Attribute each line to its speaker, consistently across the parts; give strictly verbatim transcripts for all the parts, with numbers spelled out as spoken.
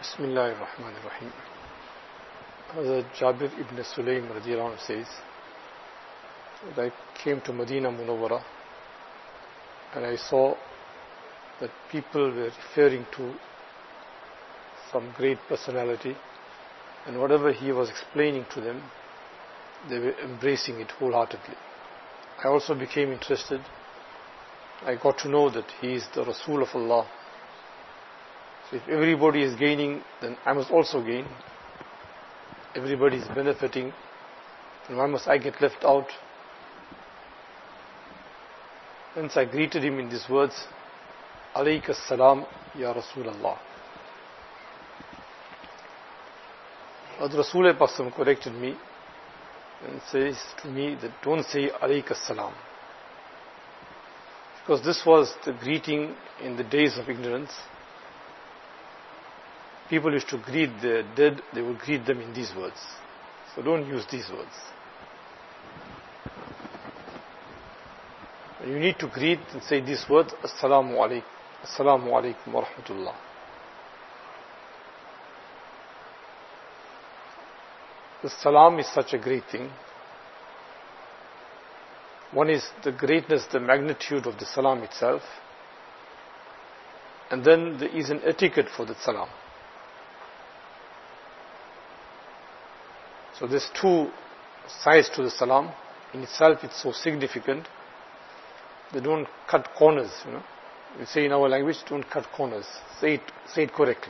Speaker 1: Bismillah ar-Rahman ar-Rahim. Hazrat Jabir ibn Sulaym radiallahu anhu says that I came to Medina Munawwara and I saw that people were referring to some great personality, and whatever he was explaining to them, they were embracing it wholeheartedly. I also became interested. I got to know that he is the Rasul of Allah. So if everybody is gaining, then I must also gain. Everybody is benefiting, then why must I get left out? Hence I greeted him in these words, Alayka salam ya Rasul Allah. But Rasul Pak corrected me and says to me that don't say Alayka salam, because this was the greeting in the days of ignorance. People used to greet the dead, they would greet them in these words. So don't use these words. You need to greet and say these words, Assalamu alaikum, Assalamu alaikum wa rahmatullah. The salam is such a great thing. One is the greatness, the magnitude of the salam itself, and then there is an etiquette for the salam. So there's two sides to the salam. In itself it's so significant. They don't cut corners, you know. We say in our language, don't cut corners. Say it, say it correctly.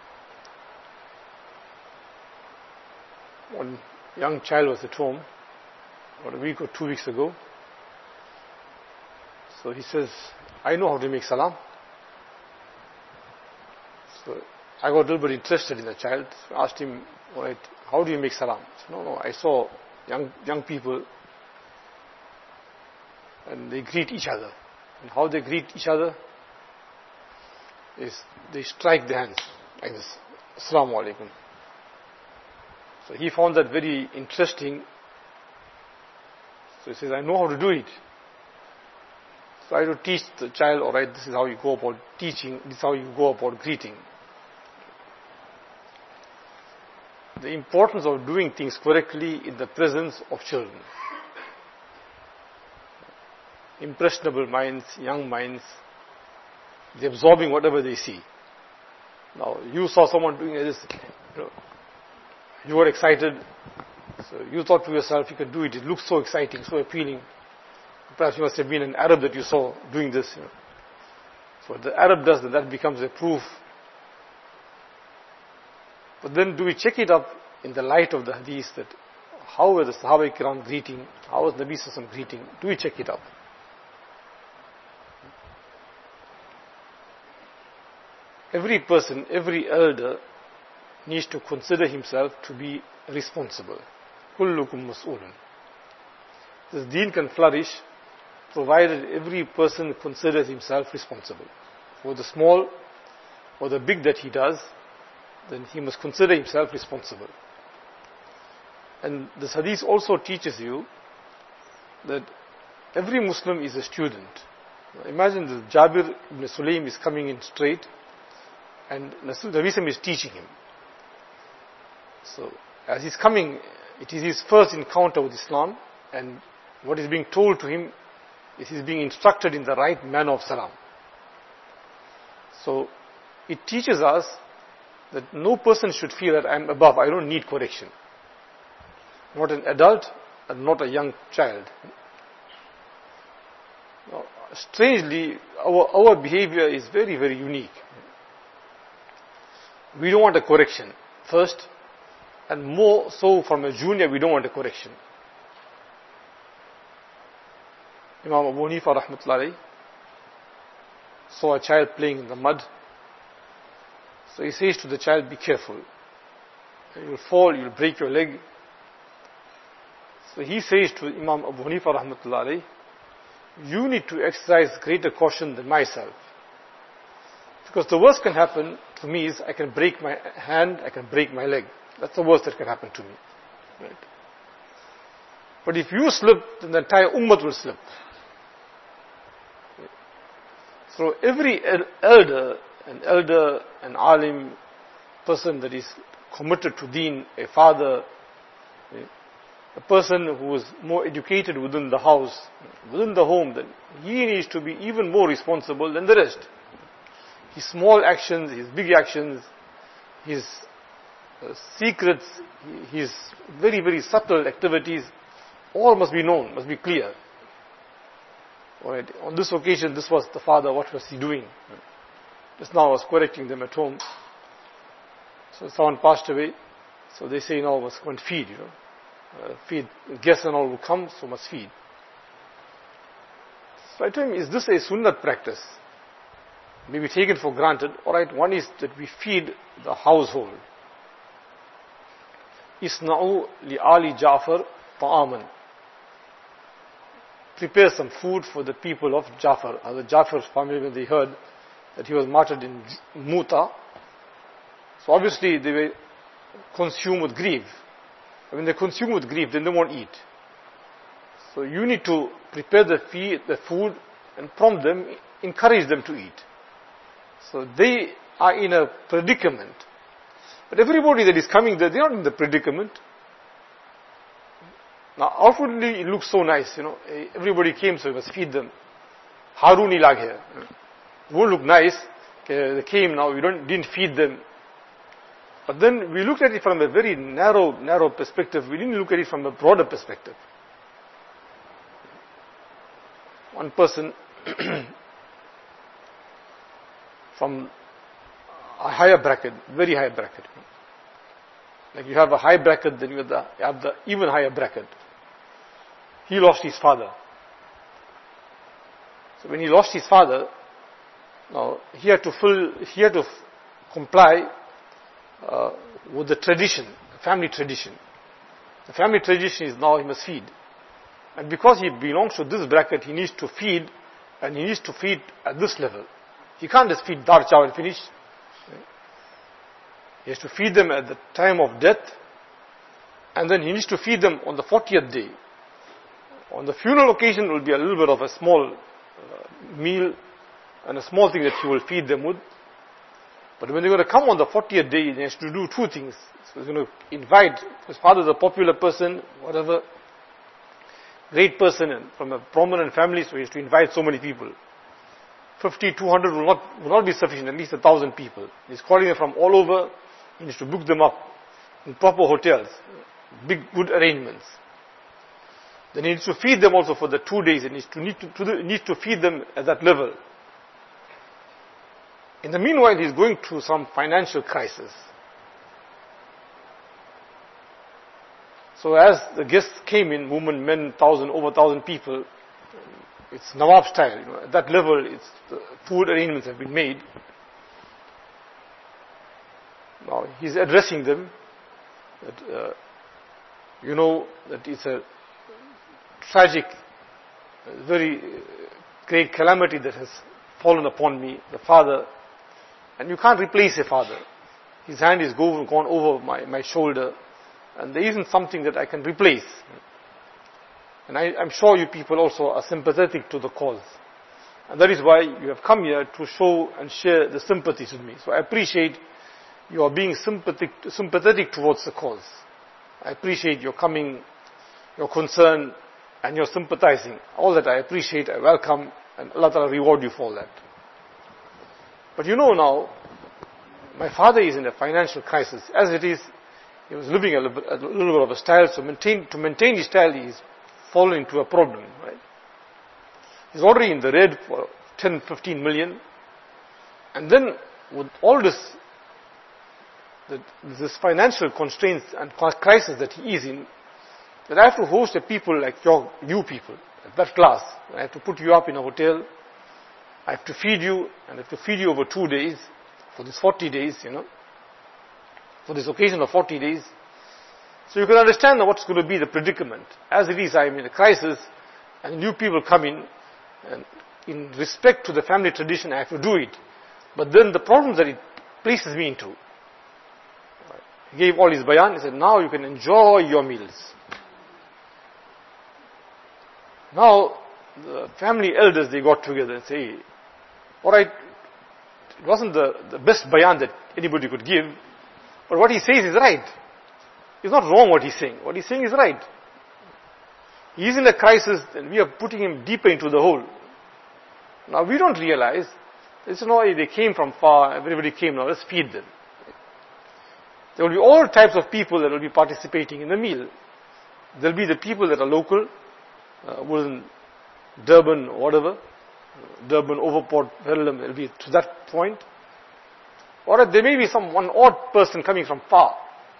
Speaker 1: One young child was at home, about a week or two weeks ago. So he says, I know how to make salam. So I got a little bit interested in the child. So I asked him, all right, how do you make salam? He said, no, no, I saw young young people and they greet each other. And how they greet each other is they strike their hands like this. Assalamu alaikum. So he found that very interesting. So he says, I know how to do it. So I had to teach the child, all right, this is how you go about teaching, this is how you go about greeting. The importance of doing things correctly in the presence of children. Impressionable minds, young minds, they're absorbing whatever they see. Now, you saw someone doing this, you know, you were excited, so you thought to yourself you could do it, it looks so exciting, so appealing. Perhaps you must have been an Arab that you saw doing this. You know. So what the Arab does, that, that becomes a proof. But then do we check it up in the light of the hadith, that how were the Sahaba Kiram greeting, how was Nabi Sallallahu Alaihi Wasallam greeting? Do we check it up? Every person, every elder needs to consider himself to be responsible. Kullukum mas'ulun. This deen can flourish provided every person considers himself responsible. For the small or the big that he does, then he must consider himself responsible. And this hadith also teaches you that every Muslim is a student. Imagine that Jabir ibn Sulaym is coming in straight and Nabi Sallam is teaching him. So as he's coming, it is his first encounter with Islam, and what is being told to him is he's being instructed in the right manner of salam. So it teaches us that no person should feel that I'm above, I don't need correction. Not an adult and not a young child. Now, strangely, our, our behavior is very, very unique. We don't want a correction, first, and more so from a junior, we don't want a correction. Imam Abu Hanifa rahmatullahi saw a child playing in the mud. So he says to the child, be careful. You'll fall, you'll break your leg. So he says to Imam Abu Hanifa rahmatullahi, you need to exercise greater caution than myself. Because the worst can happen to me is I can break my hand, I can break my leg. That's the worst that can happen to me. Right? But if you slip, then the entire ummah will slip. So every elder, an elder, an alim, person that is committed to deen, a father, a person who is more educated within the house, within the home, then he needs to be even more responsible than the rest. His small actions, his big actions, his uh, secrets, his very, very subtle activities, all must be known, must be clear. Alright, on this occasion, this was the father, what was he doing? Just now I was correcting them at home. So someone passed away, so they say now must go and feed, you know. Uh, feed, guests and all will come, so must feed. So I told him, is this a sunnat practice? Maybe taken for granted. Alright, one is that we feed the household. Isna'u li Ali Ja'far ta'aman. Prepare some food for the people of Ja'far. As the Ja'far's family, when they heard that he was martyred in Muta, so obviously they were consumed with grief. When they consume with grief, then they won't eat. So you need to prepare the, feed, the food and prompt them, encourage them to eat. So they are in a predicament. But everybody that is coming there, they are not in the predicament. Now outwardly it looks so nice, you know. Everybody came, so we must feed them. Haruni lag here. It won't look nice. Okay, they came now, we don't, didn't feed them. But then we looked at it from a very narrow, narrow perspective. We didn't look at it from a broader perspective. One person from a higher bracket, very high bracket. Like you have a high bracket, then you have the, you have the even higher bracket. He lost his father. So when he lost his father, now he had to fill, he had to comply Uh, with the tradition, the family tradition. The family tradition is now he must feed. And because he belongs to this bracket, he needs to feed, and he needs to feed at this level. He can't just feed dar chawal and finish. He has to feed them at the time of death, and then he needs to feed them on the fortieth day. On the funeral occasion, it will be a little bit of a small uh, meal, and a small thing that he will feed them with. But when they're going to come on the fortieth day, he has to do two things. So he's going to invite, his father is a popular person, whatever, great person and from a prominent family, so he has to invite so many people. fifty, two hundred will not, will not be sufficient, at least a thousand people. He's calling them from all over, he needs to book them up in proper hotels, big, good arrangements. Then he needs to feed them also for the two days, and he needs to, need to, to the, needs to feed them at that level. In the meanwhile, he is going through some financial crisis. So as the guests came in, women, men, thousand, over thousand people, it's Nawab style, you know, at that level, it's, the food arrangements have been made. Now, he's addressing them, that, uh, you know, that it's a tragic, very great calamity that has fallen upon me, the father. And you can't replace a father. His hand is go, gone over my, my shoulder, and there isn't something that I can replace. And I, I'm sure you people also are sympathetic to the cause. And that is why you have come here to show and share the sympathies with me. So I appreciate you are being sympathetic, sympathetic towards the cause. I appreciate your coming, your concern, and your sympathizing. All that I appreciate, I welcome, and Allah Ta'ala reward you for all that. But you know now, my father is in a financial crisis. As it is, he was living a little bit, a little bit of a style, so maintain, to maintain his style, he's fallen into a problem, right? He's already in the red for ten, fifteen million. And then, with all this, the, this financial constraints and crisis that he is in, that I have to host a people like your, you people, at that class. I have to put you up in a hotel. I have to feed you, and I have to feed you over two days, for these forty days, you know, for this occasion of forty days. So you can understand what's going to be the predicament. As it is, I am in a crisis, and new people come in, and in respect to the family tradition, I have to do it. But then the problems that it places me into. He gave all his bayan, he said, now you can enjoy your meals. Now, the family elders, they got together and say, alright, it wasn't the, the best bayan that anybody could give, But what he says is right. It's not wrong what he's saying. What he's saying is right. He's in a crisis and we are putting him deeper into the hole. Now we don't realize, it's not they came from far, everybody came, now let's feed them. There will be all types of people that will be participating in the meal. There will be the people that are local, uh, within Durban or whatever, Durban, Overport, Verulam, it will be to that point. Or there may be some one odd person coming from far.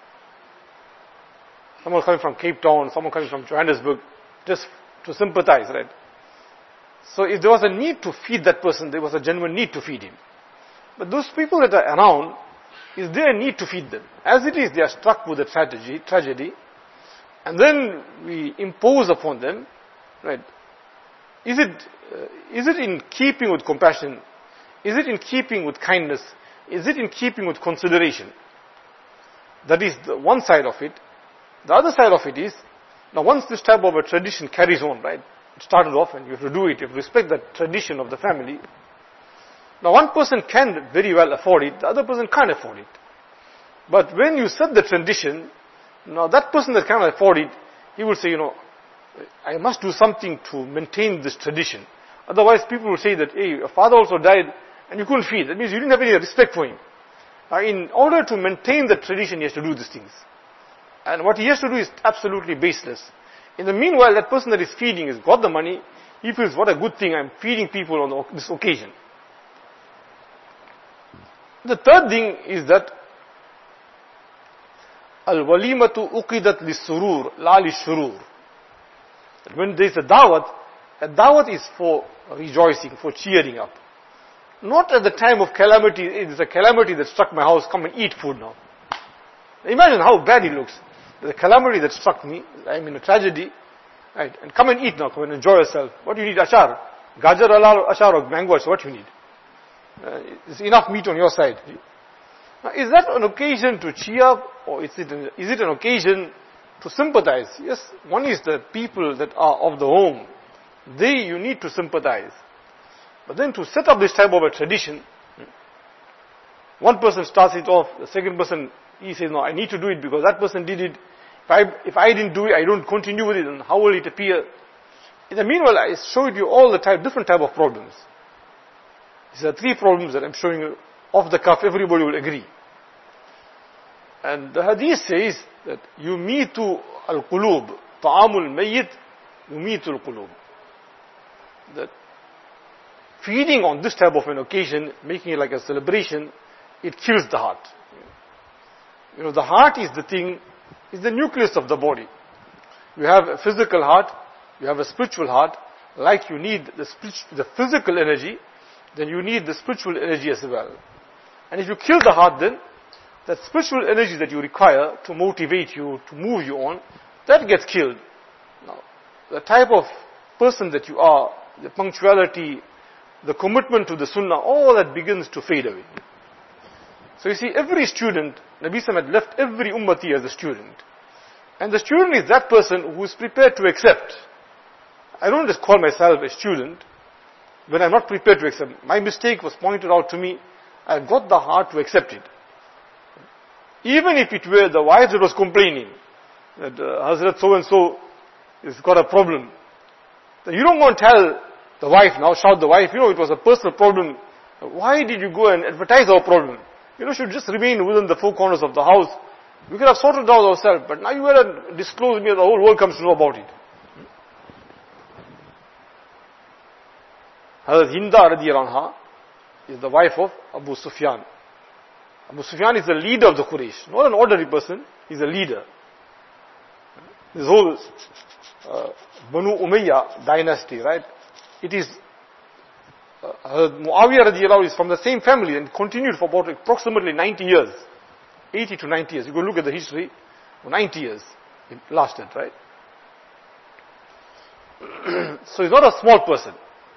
Speaker 1: Someone coming from Cape Town, someone coming from Johannesburg, just to sympathize, right? So if there was a need to feed that person, there was a genuine need to feed him. But those people that are around, is there a need to feed them? As it is, they are struck with a tragedy, tragedy, and then we impose upon them, right? Is it, uh, is it in keeping with compassion? Is it in keeping with kindness? Is it in keeping with consideration? That is the one side of it. The other side of it is, now once this type of a tradition carries on, right? It started off and you have to do it, you have to respect that tradition of the family. Now one person can very well afford it, the other person can't afford it. But when you set the tradition, now that person that can't afford it, he will say, you know, I must do something to maintain this tradition. Otherwise people will say that, hey, your father also died and you couldn't feed. That means you didn't have any respect for him. Now in order to maintain the tradition, he has to do these things. And what he has to do is absolutely baseless. In the meanwhile, that person that is feeding has got the money. He feels, what a good thing, I'm feeding people on this occasion. The third thing is that al-walimatu uqidat lis-surur, la lish-shurur. When there is a dawat, a dawat is for rejoicing, for cheering up. Not at the time of calamity. It is a calamity that struck my house, come and eat food now. Imagine how bad it looks. There's a calamity that struck me, I'm in a tragedy, right? And come and eat now, come and enjoy yourself. What do you need? Achar. Gajar alal achar or mango achar, what do you need? Uh, it's enough meat on your side. Now, is that an occasion to cheer up, or is it, an, is it an occasion to sympathize? Yes, one is the people that are of the home. They, you need to sympathize. But then to set up this type of a tradition, one person starts it off, the second person, he says, no, I need to do it because that person did it. If I, if I didn't do it, I don't continue with it, and how will it appear? In the meanwhile, I showed you all the type, different type of problems. These are three problems that I'm showing you off the cuff, everybody will agree. And the hadith says that yumitu al-qulub, ta'amul mayyit, yumitu al-qulub. That feeding on this type of an occasion, making it like a celebration, it kills the heart. You know, the heart is the thing, is the nucleus of the body. You have a physical heart, you have a spiritual heart. Like you need the, the physical energy, then you need the spiritual energy as well. And if you kill the heart, then that spiritual energy that you require to motivate you, to move you on, that gets killed. Now, the type of person that you are, the punctuality, the commitment to the sunnah, all that begins to fade away. So you see, every student, Nabi Sallallahu had left every ummati as a student. And the student is that person who is prepared to accept. I don't just call myself a student when I'm not prepared to accept. My mistake was pointed out to me. I've got the heart to accept it. Even if it were the wife that was complaining that uh, Hazrat so-and-so has got a problem. Then you don't go and tell the wife now, shout the wife, you know, it was a personal problem. Why did you go and advertise our problem? You know, should just remain within the four corners of the house. We could have sorted it out ourselves, but now you gotta disclose me and the whole world comes to know about it. Hazrat Hinda radiyallahu anha is the wife of Abu Sufyan. Abu Sufyan is the leader of the Quraysh, not an ordinary person, he's a leader. This whole uh, Banu Umayyah dynasty, right? It is uh, Muawiyah radiallahu is from the same family and continued for about approximately ninety years. eighty to ninety years. You go look at the history, ninety years it lasted, right? So he's not a small person.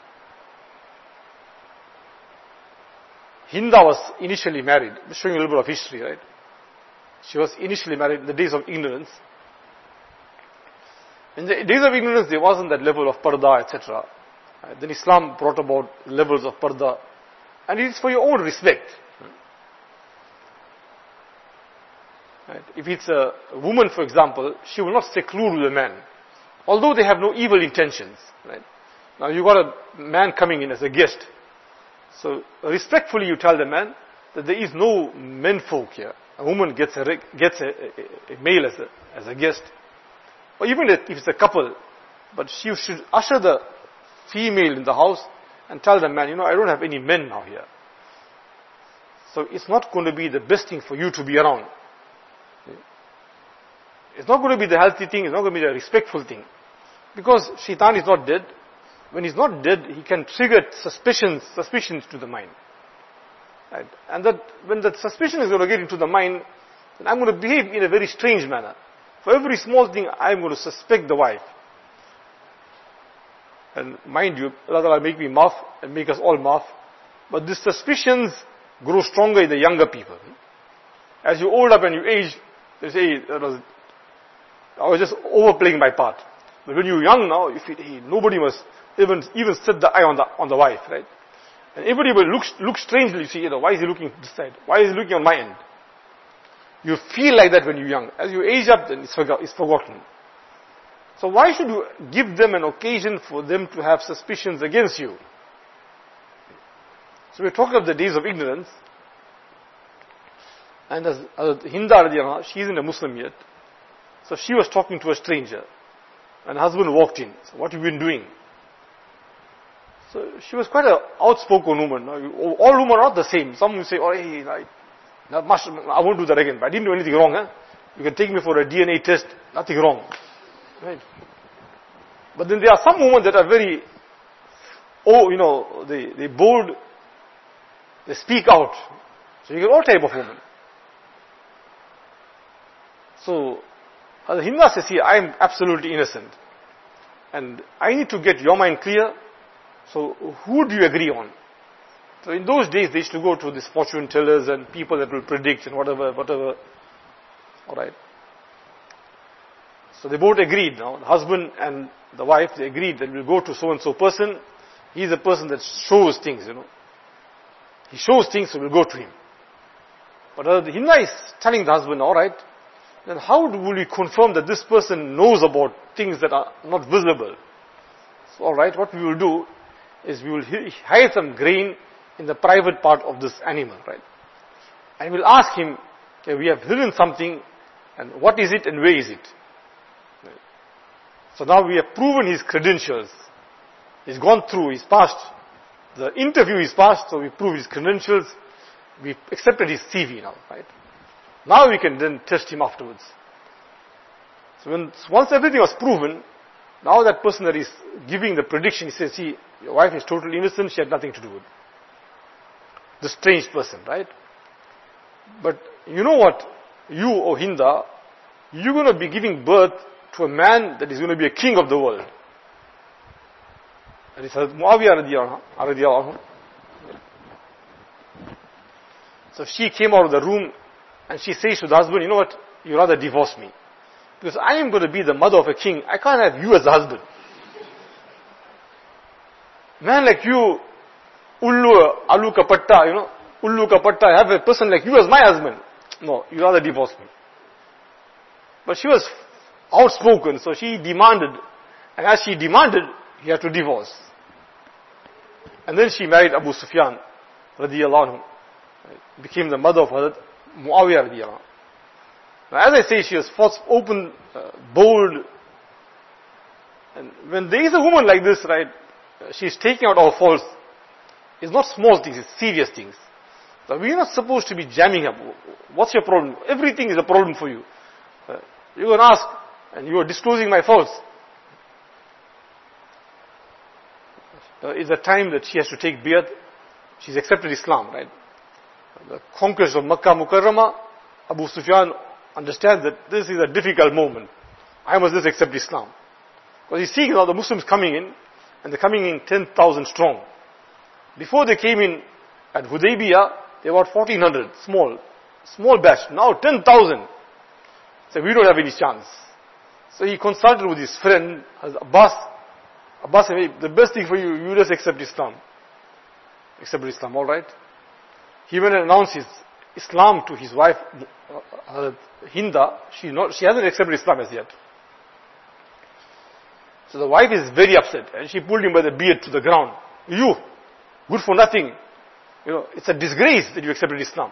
Speaker 1: Hinda was initially married. I'm showing you a little bit of history, right? She was initially married in the days of ignorance. In the days of ignorance, there wasn't that level of parda, et cetera. Uh, then Islam brought about levels of parda. And it is for your own respect. Right? If it's a woman, for example, she will not seclude with a man, although they have no evil intentions. Right? Now you got a man coming in as a guest, so respectfully you tell the man that there is no menfolk here. A woman gets a gets a, a, a male as a as a guest, or even if it's a couple, but she should usher the female in the house and tell the man, you know, I don't have any men now here. So it's not going to be the best thing for you to be around. It's not going to be the healthy thing, it's not going to be the respectful thing. Because shaitan is not dead. When he's not dead, he can trigger suspicions, suspicions to the mind. Right? And that when that suspicion is going to get into the mind, then I'm going to behave in a very strange manner. For every small thing, I'm going to suspect the wife. And mind you, Allah make me laugh and make us all laugh. But these suspicions grow stronger in the younger people. As you old up and you age, they say, that was, I was just overplaying my part. But when you're young now, you feel, hey, nobody must even even set the eye on the on the wife, right? And everybody will look look strangely. You see, you know, why is he looking this side? Why is he looking on my end? You feel like that when you're young. As you age up, then it's, forgot, it's forgotten. So why should you give them an occasion for them to have suspicions against you? So we're talking of the days of ignorance. And as, as Hinda radiallahu anha, she isn't a Muslim yet. So she was talking to a stranger. And her husband walked in. So what have you been doing? So she was quite an outspoken woman. All women are not the same. Some will say, oh, hey, I, not much, I won't do that again. But I didn't do anything wrong. Huh? You can take me for a D N A test. Nothing wrong. Right? But then there are some women that are very, oh, you know, they, they bold, they speak out. So you get all type of women. So, as Hinda says here, I am absolutely innocent. And I need to get your mind clear. So, who do you agree on? So in those days, they used to go to these fortune tellers and people that will predict and whatever, whatever. Alright. So they both agreed now, the husband and the wife, they agreed that we'll go to so-and-so person. He's a person that shows things, you know. He shows things, so we'll go to him. But uh, the Hinda is telling the husband, alright, then how will we confirm that this person knows about things that are not visible? So alright, what we will do is we will hide some grain in the private part of this animal, right? And we'll ask him, okay, we have hidden something, and what is it and where is it? Right. So now we have proven his credentials. He's gone through, he's passed. The interview is passed, so we prove his credentials. We accepted his C V now, right? Now we can then test him afterwards. So when, once everything was proven, now that person that is giving the prediction, he says, see, your wife is totally innocent, she had nothing to do with it. The strange person, right? But you know what? You, O Hinda, you're going to be giving birth to a man that is going to be a king of the world. That is Muawiyah radiallahu anhu. So she came out of the room and she says to the husband, you know what? You rather divorce me. Because I am going to be the mother of a king. I can't have you as a husband. Man like you, Ullu, Alu Kapatta, you know, Ullu Kapatta, I have a person like you as my husband. No, you rather divorce me. But she was outspoken, so she demanded. And as she demanded, he had to divorce. And then she married Abu Sufyan, radiyallahu anhu. Became the mother of Hazrat Muawiyah radiyallahu anhu. Now, as I say, she was forth, open, uh, bold. And when there is a woman like this, right, she's taking out our faults. It's not small things, it's serious things. So we're not supposed to be jamming up. What's your problem? Everything is a problem for you. Uh, you're going to ask, and you are disclosing my faults. Uh, it's a time that she has to take bayat. She's accepted Islam, right? The conquest of Makkah Mukarramah, Abu Sufyan understands that this is a difficult moment. I must just accept Islam. Because he's seeing now the Muslims coming in, and they're coming in ten thousand strong. Before they came in at Hudaybiyah, they were fourteen hundred, small, small batch. Now ten thousand. So we don't have any chance. So he consulted with his friend, Abbas. Abbas said, hey, the best thing for you, you just accept Islam. Accept Islam, alright? He went and announced his Islam to his wife, uh, Hinda. She, not, she hasn't accepted Islam as yet. So the wife is very upset, and she pulled him by the beard to the ground. You, good for nothing. You know, it's a disgrace that you accepted Islam.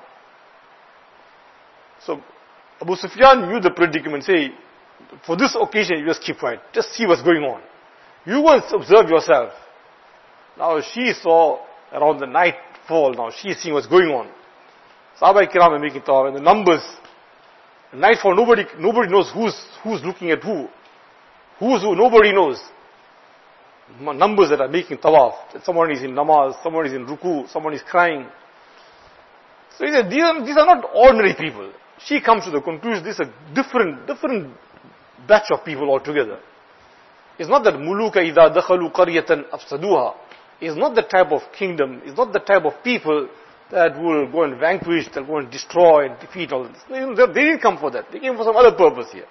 Speaker 1: So Abu Sufyan knew the predicament. Say, for this occasion, you just keep quiet. Just see what's going on. You once observe yourself. Now she saw around the nightfall. Now she is seeing what's going on. Sahaba Kiram are making tawaf, and the numbers. At nightfall, nobody, nobody knows who's who's looking at who. Who's who? Nobody knows. Numbers that are making tawaf. Someone is in namaz, someone is in ruku, someone is crying. So he said, these are, these are not ordinary people. She comes to the conclusion, this is a different, different batch of people altogether. It's not that muluka idha dakhalu qaryatan afsaduha. It's not the type of kingdom, it's not the type of people that will go and vanquish, that will go and destroy and defeat all this. They didn't come for that. They came for some other purpose here.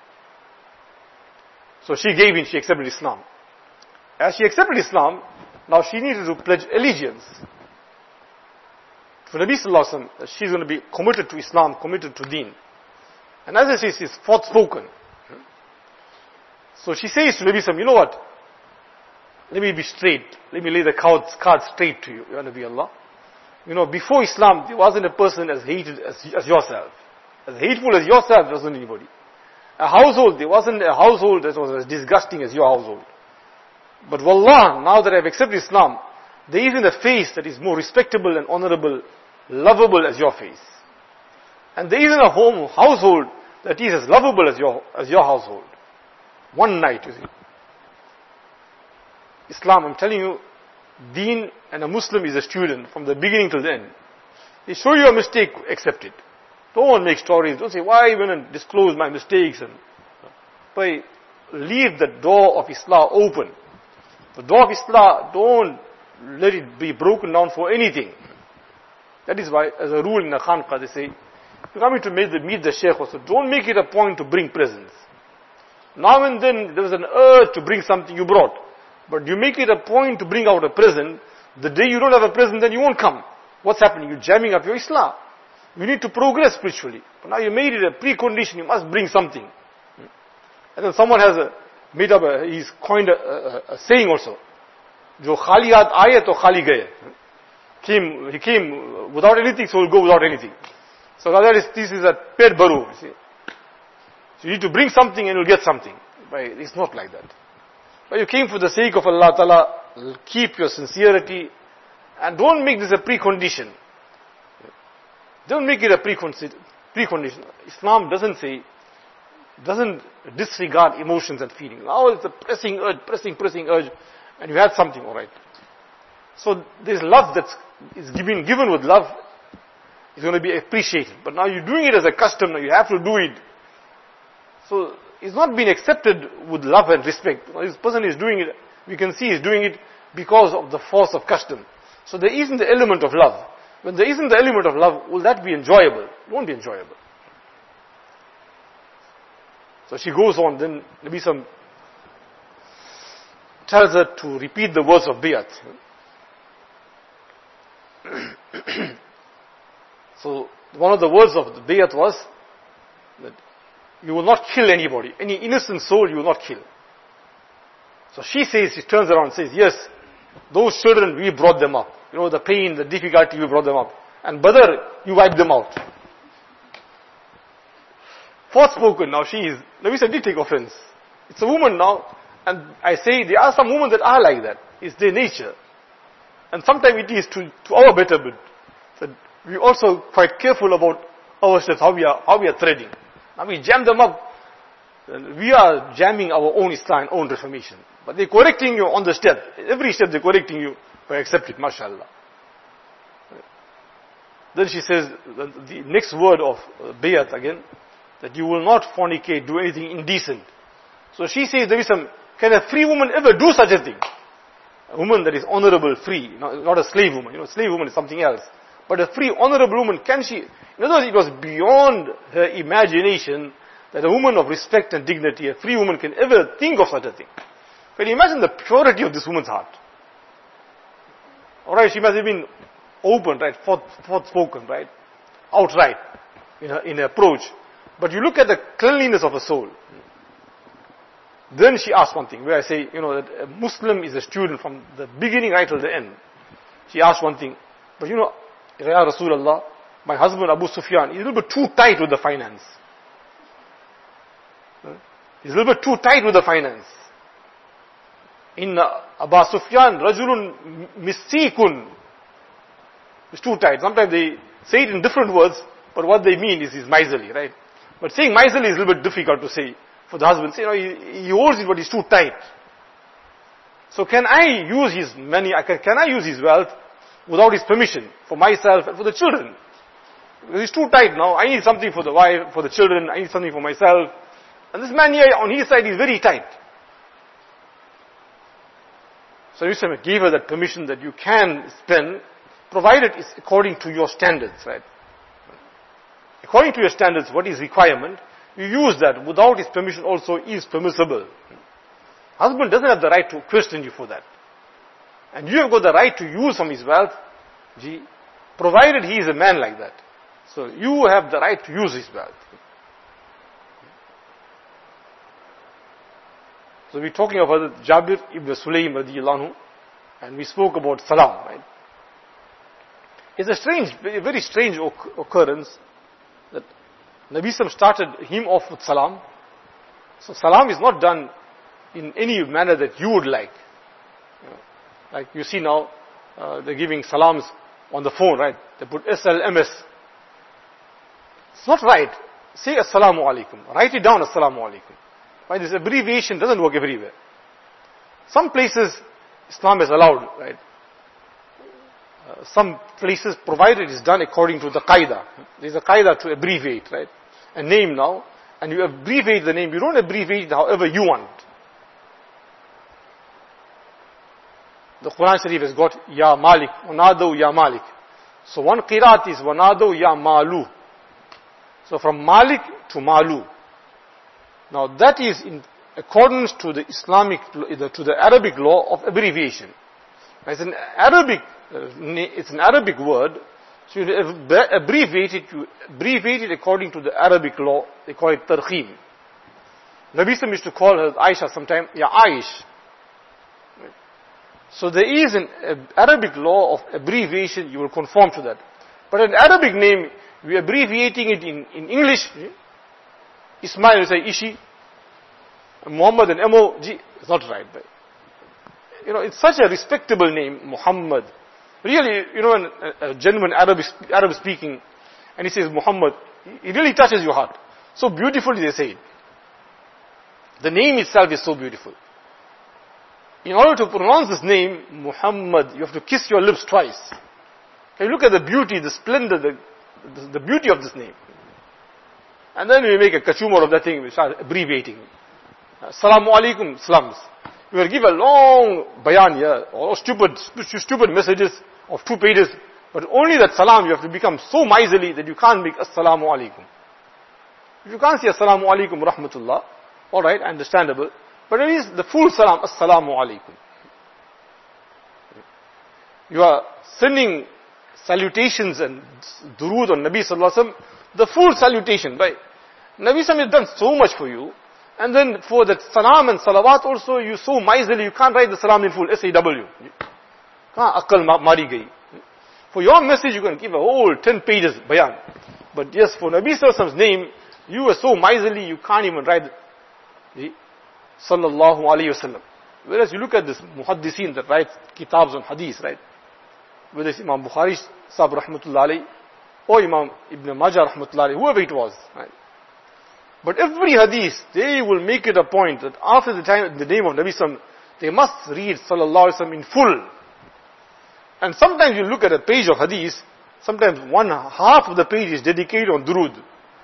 Speaker 1: So she gave in, she accepted Islam. As she accepted Islam, now she needed to pledge allegiance to Nabi Sallallahu Alaihi Wasallam, that she's going to be committed to Islam, committed to Deen. And as I say, she's forth-spoken. So she says to Nabi Sallallahu Alaihi Wasallam, you know what? Let me be straight. Let me lay the cards, cards straight to you, Ya Nabi Allah. You know, before Islam, there wasn't a person as hated as, as yourself. As hateful as yourself, there wasn't anybody. A household, there wasn't a household that was as disgusting as your household. But wallah, now that I've accepted Islam, there isn't a face that is more respectable and honorable, lovable as your face. And there isn't a home, household that is as lovable as your, as your household. One night, you see. Islam, I'm telling you, Deen and a Muslim is a student from the beginning till the end. They show you a mistake, accept it. Don't make stories. Don't say, why even and disclose my mistakes? And by leave the door of Islam open. The door of Islam, don't let it be broken down for anything. That is why, as a rule in the Khanqa, they say, if you're coming to meet the, meet the Shaykh also, don't make it a point to bring presents. Now and then, there was an urge to bring something you brought. But you make it a point to bring out a present. The day you don't have a present, then you won't come. What's happening? You're jamming up your Islam. You need to progress spiritually. But now you made it a precondition, you must bring something. And then someone has a, made up a, he's coined a, a, a saying also. Jo khali aat aaye to khali gaye. Came, he came without anything, so he'll go without anything. So that is, this is a pet baru. You see. So you need to bring something and you'll get something. But it's not like that. But you came for the sake of Allah Ta'ala, keep your sincerity and don't make this a precondition. Don't make it a precondition. Islam doesn't say, doesn't disregard emotions and feelings. Now it's a pressing urge, pressing, pressing urge, and you had something, alright. So this love that is given, given with love is going to be appreciated. But now you're doing it as a custom, now you have to do it. So it's not being accepted with love and respect. This person is doing it, we can see he's doing it because of the force of custom. So there isn't the element of love. When there isn't the element of love, will that be enjoyable? It won't be enjoyable. So she goes on, then Nabi Sallam tells her to repeat the words of Bayat. So one of the words of the Bayat was that you will not kill anybody. Any innocent soul you will not kill. So she says, she turns around and says, yes, those children, we brought them up. You know, the pain, the difficulty, we brought them up. And Badr, you wiped them out. Forth-spoken, now she is, Nabi said, did take offense. It's a woman now, and I say, there are some women that are like that. It's their nature. And sometimes it is to, to our betterment. So we're also quite careful about our steps, how we are, how we are threading. Now we jam them up. We are jamming our own Islam, own reformation. But they're correcting you on the step. Every step they're correcting you. But accept it, mashallah. Then she says, the, the next word of uh, Bayat again, that you will not fornicate, do anything indecent. So she says, there is some, can a free woman ever do such a thing? A woman that is honorable, free, not, not a slave woman. You know, slave woman is something else. But a free, honorable woman, can she? In other words, it was beyond her imagination that a woman of respect and dignity, a free woman, can ever think of such a thing. Can you imagine the purity of this woman's heart? Alright, she must have been open, right, forth, forth spoken, right? outright in her, in her approach. But you look at the cleanliness of a soul. Then she asked one thing, where I say, you know, that a Muslim is a student from the beginning right till the end. She asked one thing, but you know, Ya Rasulullah, my husband Abu Sufyan is a little bit too tight with the finance. He's a little bit too tight with the finance. In Abu Sufyan, Rajulun Misikun. It's too tight. Sometimes they say it in different words, but what they mean is he's miserly, right? But saying miserly is a little bit difficult to say for the husband. Say, you know, he, he holds it, but he's too tight. So can I use his money, can, can I use his wealth without his permission for myself and for the children? Because he's too tight now. I need something for the wife, for the children, I need something for myself. And this man here on his side is very tight. So Yusuf gave her that permission that you can spend, provided it's according to your standards, right? According to your standards, what is requirement, you use that. Without his permission also is permissible. Husband doesn't have the right to question you for that. And you have got the right to use from his wealth, gee, provided he is a man like that. So you have the right to use his wealth. So we're talking of Hazrat Jabir ibn Sulaym radiyallahu anhu, and we spoke about salam, right? It's a strange, a very strange occurrence that Nabi Sallam started him off with salam. So salam is not done in any manner that you would like. You know, like you see now, uh, they're giving salams on the phone, right? They put S L M S. It's not right. Say assalamu alaikum. Write it down, assalamu alaikum. Why this abbreviation doesn't work everywhere. Some places Islam is allowed, right? Uh, some places provided is done according to the qaida. There's a qaida to abbreviate, right? A name now, and you abbreviate the name. You don't abbreviate it however you want. The Quran Sharif has got Ya Malik, Wanadu Ya Malik. So one qiraat is Wanadu Ya Malu. So from Malik to Malu. Now that is in accordance to the Islamic, to the Arabic law of abbreviation. It's an Arabic, it's an Arabic word, so you abbreviate it, you abbreviate it according to the Arabic law. They call it tarkhim. Nabi Sallam used to call her Aisha sometime, Ya Aish. So there is an Arabic law of abbreviation, you will conform to that. But an Arabic name, we are abbreviating it in, in English. Ismail will say Ishi, Muhammad and M O, gee, it's not right. But, you know, it's such a respectable name, Muhammad. Really, you know, a, a genuine Arab, Arab speaking, and he says Muhammad, it really touches your heart. So beautifully they say it. The name itself is so beautiful. In order to pronounce this name, Muhammad, you have to kiss your lips twice. Can you look at the beauty, the splendor, the, the, the beauty of this name? And then we make a kachumar of that thing, we start abbreviating. Assalamu alaikum, slums. We will give a long bayan here, or stupid, stupid messages of two pages, but only that salam you have to become so miserly that you can't make assalamu alaikum. If you can't say assalamu alaikum rahmatullah, alright, understandable, but it is the full salam, assalamu alaikum. You are sending salutations and durood on Nabi sallallahu alaihi wasallam, the full salutation, right? Nabi Sallam has done so much for you, and then for that salam and salawat also, you so miserly, you can't write the salam in full, S A W. Akal mari gayi. For your message, you can give a whole ten pages bayan. But yes, for Nabi Sallam's name, you are so miserly, you can't even write the sallallahu alayhi wasallam. Whereas you look at this muhaddiseen that write kitabs on hadith, right? Whether it's Imam Bukhari, Sahib rahmatullah alayhi, or Imam Ibn Majah rahmatullah alayhi, whoever it was, right? But every hadith, they will make it a point that after the time, the name of Nabi Sallam, they must read sallallahu alayhi wasallam in full. And sometimes you look at a page of hadith, sometimes one half of the page is dedicated on durood.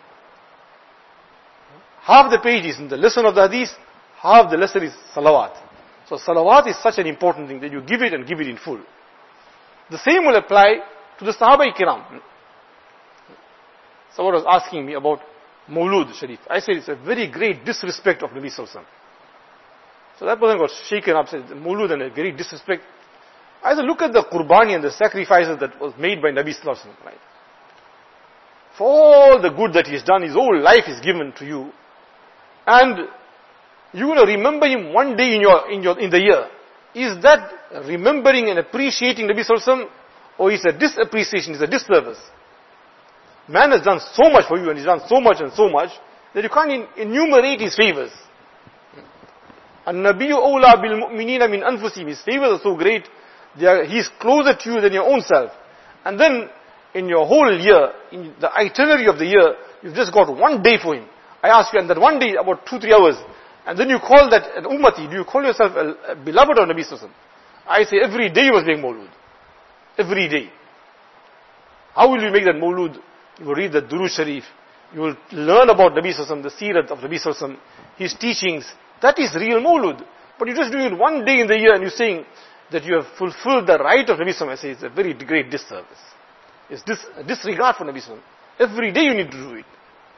Speaker 1: Half the page is in the lesson of the hadith, half the lesson is salawat. So salawat is such an important thing that you give it and give it in full. The same will apply to the Sahaba Kiram. Someone was asking me about Mawlud Sharif. I said it's a very great disrespect of Nabi Sallallahu Alaihi Wasallam. So that person got shaken up, said Mawlud and a great disrespect. I said look at the Qurbani and the sacrifices that was made by Nabi Sallallahu Alaihi Wasallam. Right? for all the good that He's done, His whole life is given to you, and you're going to remember Him one day in your, in your, in the year. Is that remembering and appreciating Nabi Sallallahu Alaihi Wasallam, or is a disappreciation, is a disservice? Man has done so much for you, and He's done so much and so much, that you can't enumerate His favors. An-Nabiyyu awla bil mu'minina min anfusihim. His favors are so great, they are, He is closer to you than your own self. And then, in your whole year, in the itinerary of the year, you've just got one day for Him. I ask you, and that one day, about two, three hours, and then you call that an ummati, do you call yourself a, a beloved of Nabi Sallallahu Alaihi Wasallam? I say every day you must make mawlud. Every day. How will you make that mawlud? You will read the Durood Sharif. You will learn about Nabi Sallallahu Alaihi Wasallam, the seerat of Nabi Sallallahu Alaihi Wasallam, his teachings. That is real mawlud. But you're just doing it one day in the year and you're saying that you have fulfilled the right of Nabi Sallallahu Alaihi Wasallam. I say it's a very great disservice. It's dis, disregard for Nabi Sallallahu Alaihi Wasallam. Every day you need to do it.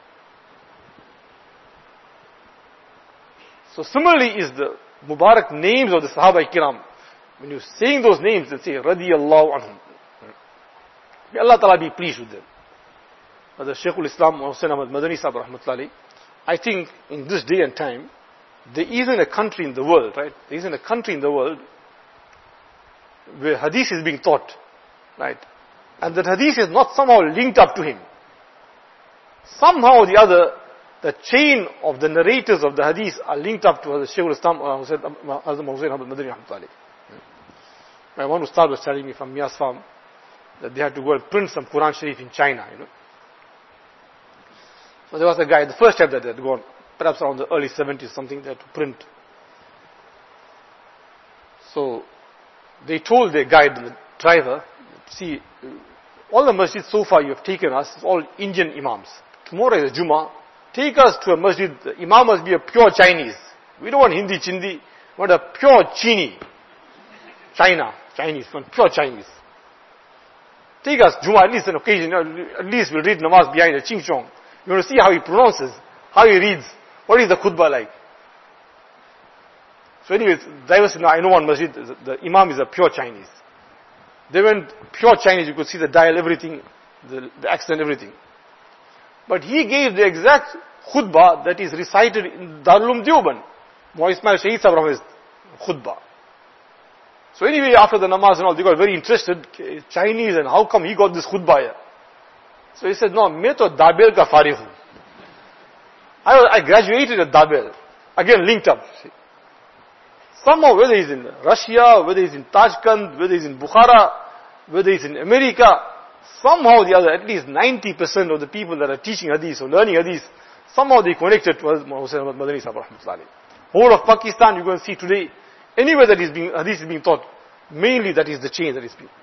Speaker 1: So similarly is the Mubarak names of the Sahaba Kiram. When you're saying those names, they say, Radiyallahu anhum. May Allah Ta'ala be pleased with them. The Shaykhul Islam Hussain Ahmad Madani Sahib Rahmatullahi, I think in this day and time, there isn't a country in the world, right? There isn't a country in the world where hadith is being taught, right? And that hadith is not somehow linked up to him. Somehow or the other, the chain of the narrators of the hadith are linked up to the Shaykhul Islam Hussain Ahmad Madani Rahmatullahi. My one Ustad was telling me from Mias Farm that they had to go and print some Quran Sharif in China, you know. So there was a guy, the first time that they had gone, perhaps around the early seventies, something they had to print. So they told their guide, the driver, see, all the masjids so far you have taken us, it's all Indian imams. Tomorrow is Jummah, take us to a masjid, the imam must be a pure Chinese. We don't want Hindi, Chindi, we want a pure Chini. China, Chinese, one pure Chinese. Take us Jummah, at least an occasion, at least we'll read namaz behind a ching chong. You want to see how he pronounces, how he reads, what is the khutbah like. So anyways, driver said, no, I know one masjid, the imam is a pure Chinese. They went pure Chinese, you could see the dial, everything, the, the accent, everything. But he gave the exact khutbah that is recited in Darul Uloom Deoband. Mullah Ismail Shahid Sahib Rahman's khutbah. So anyway, after the namaz and all, they got very interested, Chinese, and how come he got this khutbah here? So he said, no, main to Dabel ka farigh hu. I, I graduated at Dabel. Again, linked up. Somehow, whether he's in Russia, whether he's in Tajkand, whether he's in Bukhara, whether he's in America, somehow or the other, at least ninety percent of the people that are teaching hadith or learning hadith, somehow they connected to Hussain Ahmad Madani Sahib Rahmatullahi. Whole of Pakistan, you're going to see today, anywhere that is being, hadith is being taught, mainly that is the chain that is being.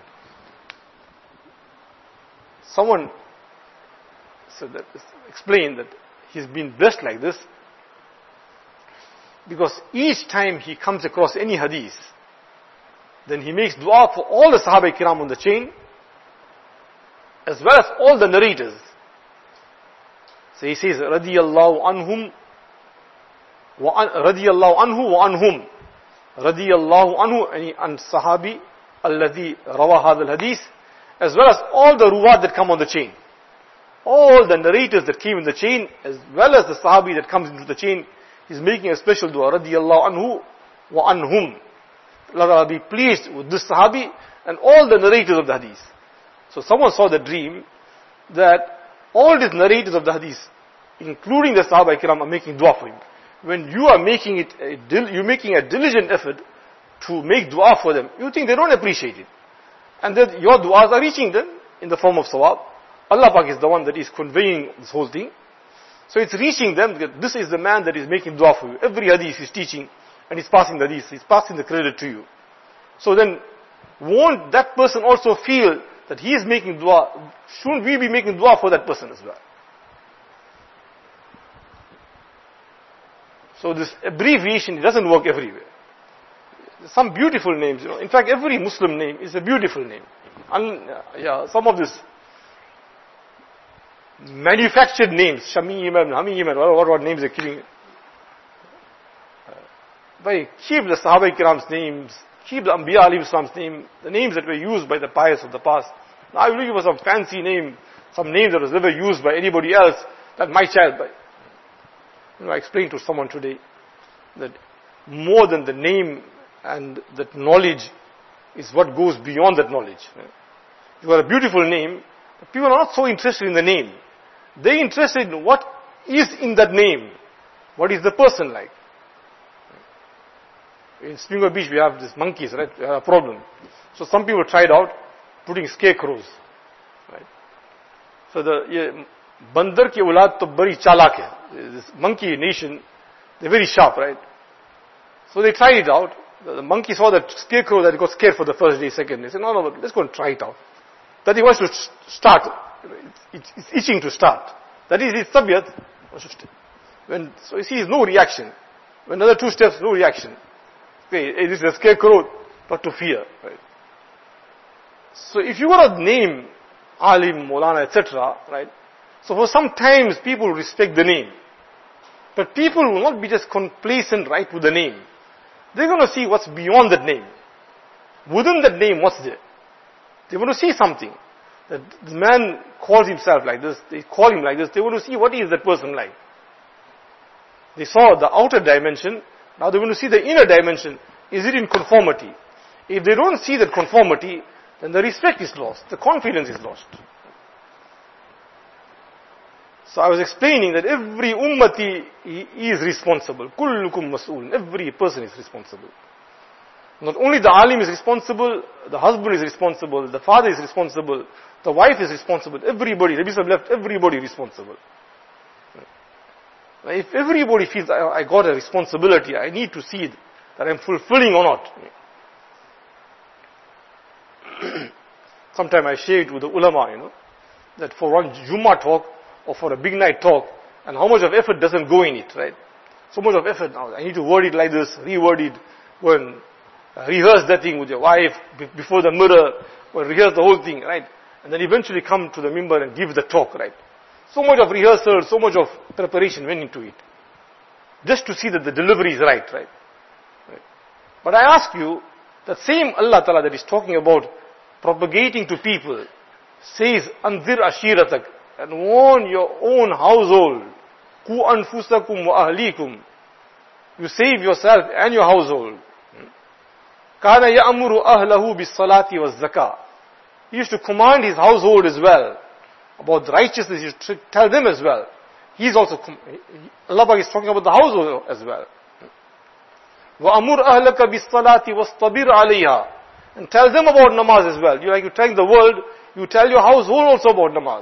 Speaker 1: Someone said that, explained that he's been blessed like this because each time he comes across any hadith, then he makes dua for all the Sahaba Kiram on the chain, as well as all the narrators. So he says, Radiyallahu anhum, wa an, Radiyallahu anhu wa anhum. Radiyallahu anhu, any an sahabi, alladhi rawa hadha al-hadith, as well as all the ruwat that come on the chain. All the narrators that came in the chain, as well as the sahabi that comes into the chain, he's making a special dua, Radiyallahu anhu wa anhum. Allah be pleased with this sahabi and all the narrators of the hadith. So someone saw the dream that all these narrators of the hadith, including the Sahaba Kiram, are making dua for him. When you are making it, a dil- you're making a diligent effort to make dua for them, you think they don't appreciate it. And that your duas are reaching them in the form of sawab. Allah Pak is the one that is conveying this whole thing. So it's reaching them that this is the man that is making dua for you. Every hadith he's teaching and he's passing the hadith, he's passing the credit to you. So then, won't that person also feel that he is making dua? Shouldn't we be making dua for that person as well? So this abbreviation, it doesn't work everywhere. Some beautiful names, you know. In fact, every Muslim name is a beautiful name. And, yeah, some of this manufactured names, Shamim and Hamim and what, what names they're keeping. By keep the Sahaba Kiram's names, keep the Anbiya alayhi salam's name, the names that were used by the pious of the past. Now you're looking for some fancy name, some name that was never used by anybody else, that my child, by. You know, I explained to someone today that more than the name and that knowledge is what goes beyond that knowledge. You got a beautiful name, but people are not so interested in the name. They're interested in what is in that name. What is the person like? In Springer Beach we have these monkeys, right? We have a problem. So some people tried out putting scarecrows. Right? So the yeah, Bandar ki ulad to bari chalak hai. This monkey nation, they're very sharp, right? So they tried it out. The, the monkey saw that scarecrow that he got scared for the first day, second day. He said, no, no, let's go and try it out. That he wants to start. It's, it's itching to start. That is his tabiat. When, so you see, there's no reaction. When another two steps, no reaction. Okay, this is a scarecrow, not to fear. Right? So if you got a name, Alim, Maulana, et cetera, right? So for some times people respect the name. But people will not be just complacent right with the name. They're going to see what's beyond that name. Within that name, what's there? They want to see something. That the man calls himself like this, they call him like this, they want to see what is that person like. They saw the outer dimension, now they want to see the inner dimension. Is it in conformity? If they don't see that conformity, then the respect is lost, the confidence is lost. So I was explaining that every ummati is responsible. Kullukum mas'ool. Every person is responsible. Not only the alim is responsible, the husband is responsible, the father is responsible, the wife is responsible, everybody, Nabi Sallallahu left everybody responsible. If everybody feels I, I got a responsibility, I need to see that I'm fulfilling or not. Sometime I share it with the ulama, you know, that for one Jummah talk or for a big night talk, and how much of effort doesn't go in it, right? So much of effort now. I need to word it like this, reword it, go and uh, rehearse that thing with your wife before the mirror, or rehearse the whole thing, right? And then eventually come to the mimbar and give the talk, right? So much of rehearsal, so much of preparation went into it. Just to see that the delivery is right, right? right? But I ask you, that same Allah Ta'ala that is talking about propagating to people, says, Anzir ashiratak, and warn your own household. Ku anfusakum wa ahlikum. You save yourself and your household. Kana ya'muru ahlahu bis salati was zakah. He used to command his household as well. About the righteousness, you should tell them as well. He's also, Allah is talking about the household as well. وَأَمُرْ أَهْلَكَ بِالصَّلَاةِ وَاسْطَبِرْ عَلَيْهَا. And tell them about namaz as well. You like you tell the world, you tell your household also about namaz.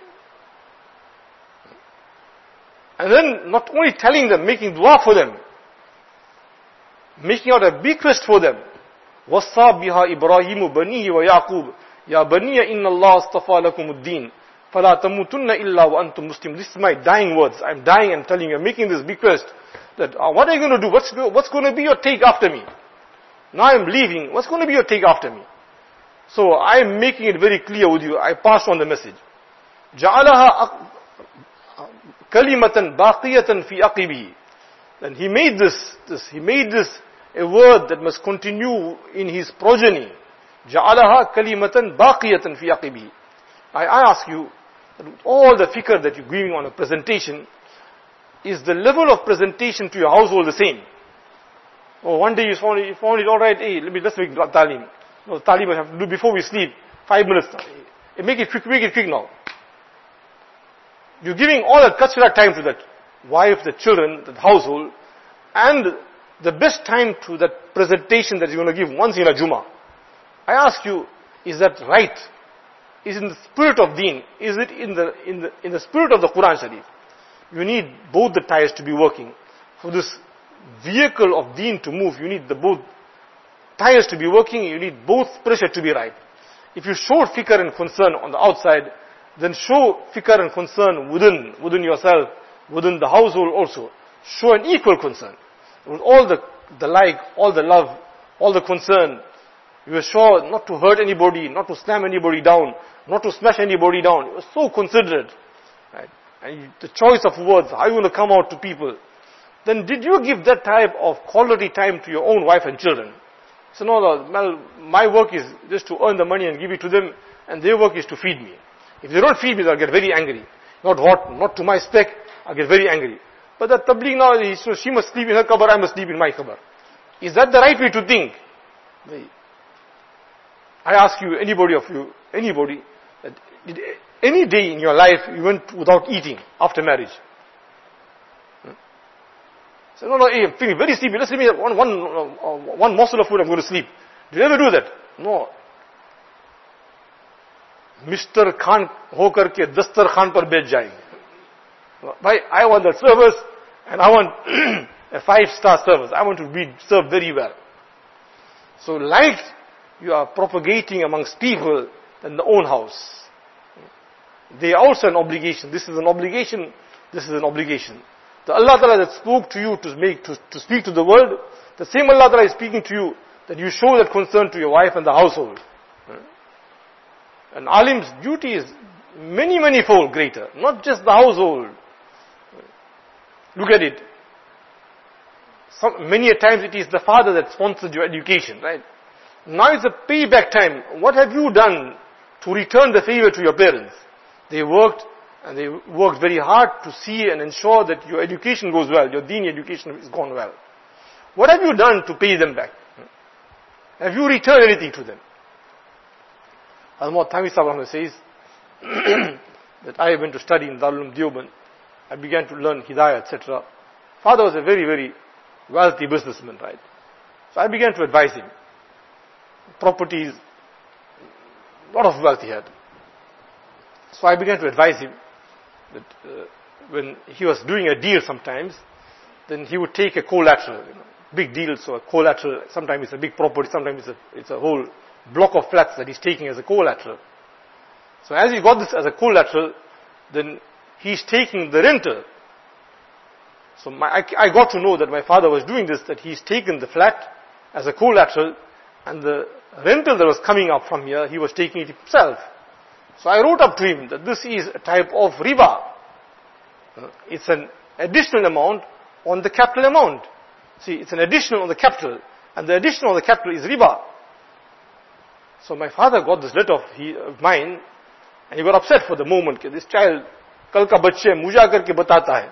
Speaker 1: And then not only telling them, making dua for them, making out a bequest for them. وَصَّى بِهَا إِبْرَاهِيمُ بَنِيهِ وَيَعْقُوبُ يَا بَنِيَ إِنَّ اللَّهَ اصْطَفَى لَكُمُ الدِّينَ فَلَا تَمُوتُنَّ إِلَّا وَأَنْتُمْ مُسْلِمُونَ. This is my dying words. I'm dying and telling you, I'm making this bequest. That, uh, what are you going to do? What's, what's going to be your take after me? Now I'm leaving. What's going to be your take after me? So I'm making it very clear with you. I pass on the message. جَعَلَهَا kalimatan baqiyatan fi aqibihi. And he made this, this, he made this a word that must continue in his progeny. جَعَلَهَا kalimatan baqiyatan fi aqibihi. I, I ask you, all the fikr that you're giving on a presentation, is the level of presentation to your household the same? Oh, one day you found it, you found it all right, hey, let me, let's make talim. No, talim I have to do before we sleep, five minutes. Hey, make it quick, make it quick now. You're giving all that kachra time to that wife, the children, the household, and the best time to that presentation that you're going to give once in a Jummah. I ask you, is that right? Is in the spirit of deen? Is it in the, in the, in the spirit of the Quran Sharif? You need both the tires to be working. For this vehicle of deen to move, you need the both tires to be working, you need both pressure to be right. If you show fikr and concern on the outside, then show fikr and concern within, within yourself, within the household also. Show an equal concern. With all the, the like, all the love, all the concern. You are sure not to hurt anybody, not to slam anybody down, not to smash anybody down. You are so considerate. Right? And you, the choice of words, how you want to come out to people. Then did you give that type of quality time to your own wife and children? So no, no, my work is just to earn the money and give it to them, and their work is to feed me. If they don't feed me, I'll get very angry. Not what, not to my spec, I'll get very angry. But the tabligh now, so she must sleep in her qabr, I must sleep in my qabr. Is that the right way to think? I ask you, anybody of you, anybody, that did any day in your life you went without eating after marriage? Hmm? So no, no, hey, I'm feeling very sleepy. Let's give me one, one, uh, one morsel of food. I'm going to sleep. Did you ever do that? No. Mister Khan hokar ke dastar Khan par bech jayenge. Bhai, I want that service, and I want a five-star service. I want to be served very well. So, like you are propagating amongst people in the own house, they are also an obligation. This is an obligation. This is an obligation. The Allah Ta'ala that spoke to you to make to, to speak to the world, the same Allah Ta'ala is speaking to you that you show that concern to your wife and the household. And alim's duty is many, many fold greater, not just the household. Look at it. Some, many a times it is the father that sponsors your education, right? Now it's a payback time. What have you done to return the favor to your parents? They worked, and they worked very hard to see and ensure that your education goes well, your deen education is gone well. What have you done to pay them back? Have you returned anything to them? Al-Mu'ad Thanvi Sahib says that I went to study in Darul Uloom Deoband. I began to learn Hidayah, et cetera. Father was a very, very wealthy businessman, right? So I began to advise him. Properties, a lot of wealth he had. So I began to advise him that uh, when he was doing a deal sometimes, then he would take a collateral, you know, big deal. So a collateral, sometimes it's a big property, sometimes it's a, it's a whole block of flats that he's taking as a collateral. So as he got this as a collateral, then he's taking the rental. So my, I, I got to know that my father was doing this, that he's taken the flat as a collateral, and the rental that was coming up from here, he was taking it himself. So I wrote up to him that this is a type of riba. It's an additional amount on the capital amount. See, it's an additional on the capital, and the additional on the capital is riba. So my father got this letter of, he, of mine, and he got upset for the moment. This child, kal ka bachche muja karke batata hai.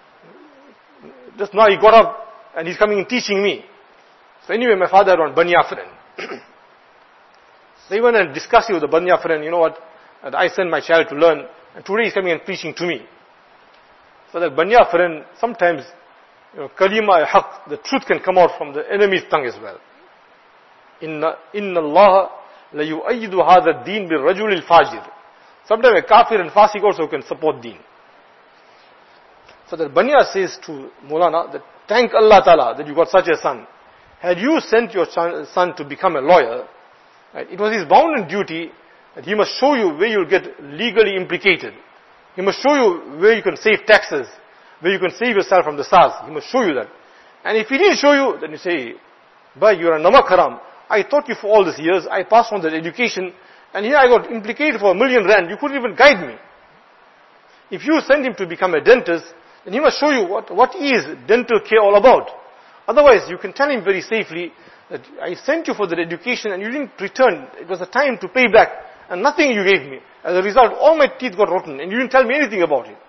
Speaker 1: Just now he got up and he's coming and teaching me. So anyway, my father had one Banya friend. So he went and discussed it with the Banya friend. You know what? And I sent my child to learn, and today he's coming and preaching to me. So the Banya friend, sometimes, you know, kalima haq, the truth can come out from the enemy's tongue as well. Inna inna Allah la yu'ayyidu hadha ad-din bil rajul al-fajir. Sometimes a kafir and fasik also can support deen. So that Banya says to Maulana that thank Allah Ta'ala that you got such a son. Had you sent your son to become a lawyer, right, it was his bounden duty that he must show you where you'll get legally implicated. He must show you where you can save taxes, where you can save yourself from the S A R S. He must show you that. And if he didn't show you, then you say, "Bhai, you're a namak haram. I taught you for all these years. I passed on that education, and here I got implicated for a million rand. You couldn't even guide me." If you send him to become a dentist, then he must show you what, what is dental care all about. Otherwise, you can tell him very safely that I sent you for that education and you didn't return. It was a time to pay back, and nothing you gave me. As a result, all my teeth got rotten and you didn't tell me anything about it.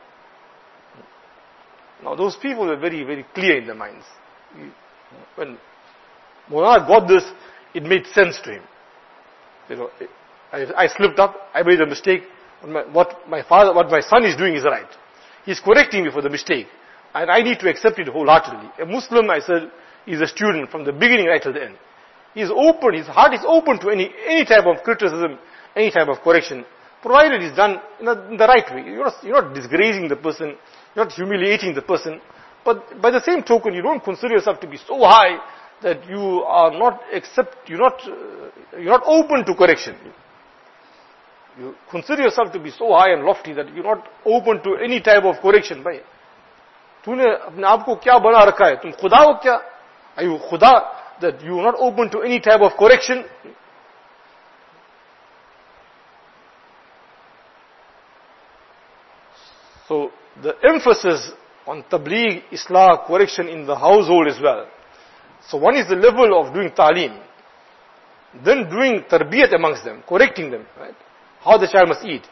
Speaker 1: Now those people were very, very clear in their minds. When Maulana got this, it made sense to him. You know, I, I slipped up, I made a mistake. What my father, what my son is doing is right. He's correcting me for the mistake. And I need to accept it wholeheartedly. A Muslim, I said, is a student from the beginning right till the end. He's open, his heart is open to any, any type of criticism, any type of correction, provided it's done in, a, in the right way. You're not, you're not disgracing the person, you're not humiliating the person, but by the same token, you don't consider yourself to be so high that you are not accept, you're not, uh, you're not open to correction. You consider yourself to be so high and lofty that you're not open to any type of correction. Bhai, तूने अपने आप को क्या बना रखा है? तुम खुदा हो क्या? Are you खुदा that you are not open to any type of correction? So the emphasis on tabligh, islah, correction in the household as well. So one is the level of doing ta'aleem, then doing tarbiyat amongst them, correcting them, right? How the child must eat,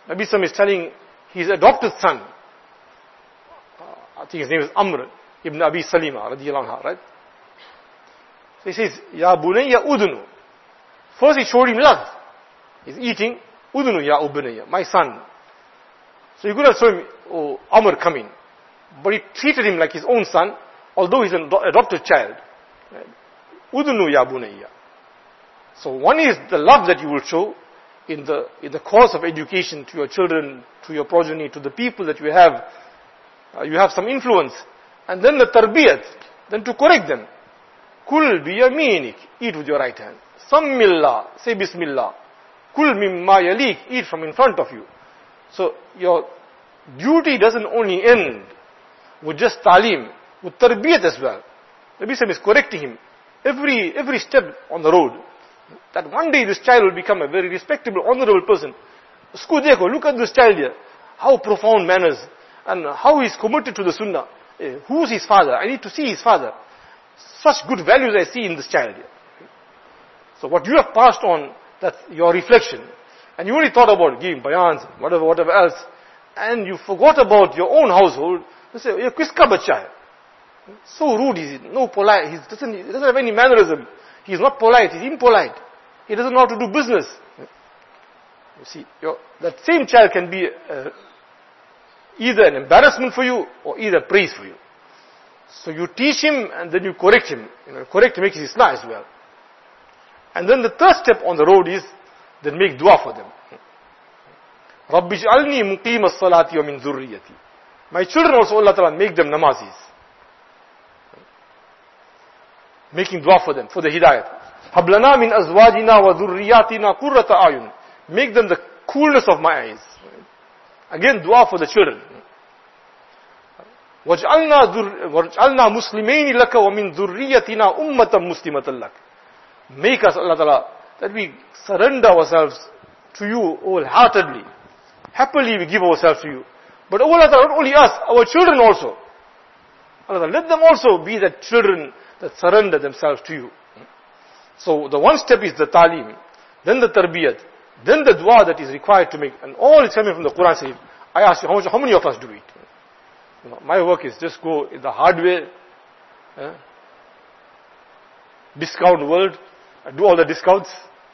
Speaker 1: Nabi Sallam is telling his adopted son, uh, I think his name is Amr ibn Abi Salima, radiallahu anha, right? So he says, Ya bunayya udunu. First he showed him love. He's eating, udunu ya ubunayya, my son. So you could have shown him, oh, Amr, come in. But he treated him like his own son, although he's an adopted child. Udunu ya bunayya. So one is the love that you will show in the in the course of education to your children, to your progeny, to the people that you have. Uh, you have some influence. And then the tarbiyat, then to correct them. Kul biyaminik, eat with your right hand. Sammillah, say bismillah. Kul mimma yalik, eat from in front of you. So your duty doesn't only end with just talim, with tarbiyat as well. Nabi Sallam is correcting him every every step on the road. That one day this child will become a very respectable, honorable person. Usko dekho, look at this child here. How profound manners and how he is committed to the sunnah. Eh, who's his father? I need to see his father. Such good values I see in this child here. So what you have passed on, that's your reflection. And you only thought about giving bayans, whatever, whatever else. And you forgot about your own household. You say, ye kiska bacha hai? So rude is he, no polite, he doesn't, he doesn't have any mannerism. He's not polite, he's impolite. He doesn't know how to do business. You see, your, that same child can be uh, either an embarrassment for you or either praise for you. So you teach him and then you correct him. You know, correct him makes his islah as well. And then the third step on the road is, then make dua for them. Rabbi ij'alni muqima as-salati wa min dhurriyyati. My children also, Allah Ta'ala, make them namazis. Making dua for them, for the hidayat. Hablana min azwajina wa dhurriyatina qurrata ayun. Make them the coolness of my eyes. Again, dua for the children. Waj'alna waj'alna muslimaini laka wa min dhurriyatina ummatan muslimatan lak. Make us, Allah Ta'ala, that we surrender ourselves to you wholeheartedly. Happily we give ourselves to you. But Allah Ta'ala, not only us, our children also. Allah Ta'ala, let them also be the children that surrender themselves to you. So the one step is the talim, then the tarbiyat, then the dua that is required to make. And all is coming from the Quran saying, I ask you, how, much, how many of us do it? You know, my work is just go in the hardware, eh, discount world, do all the discounts.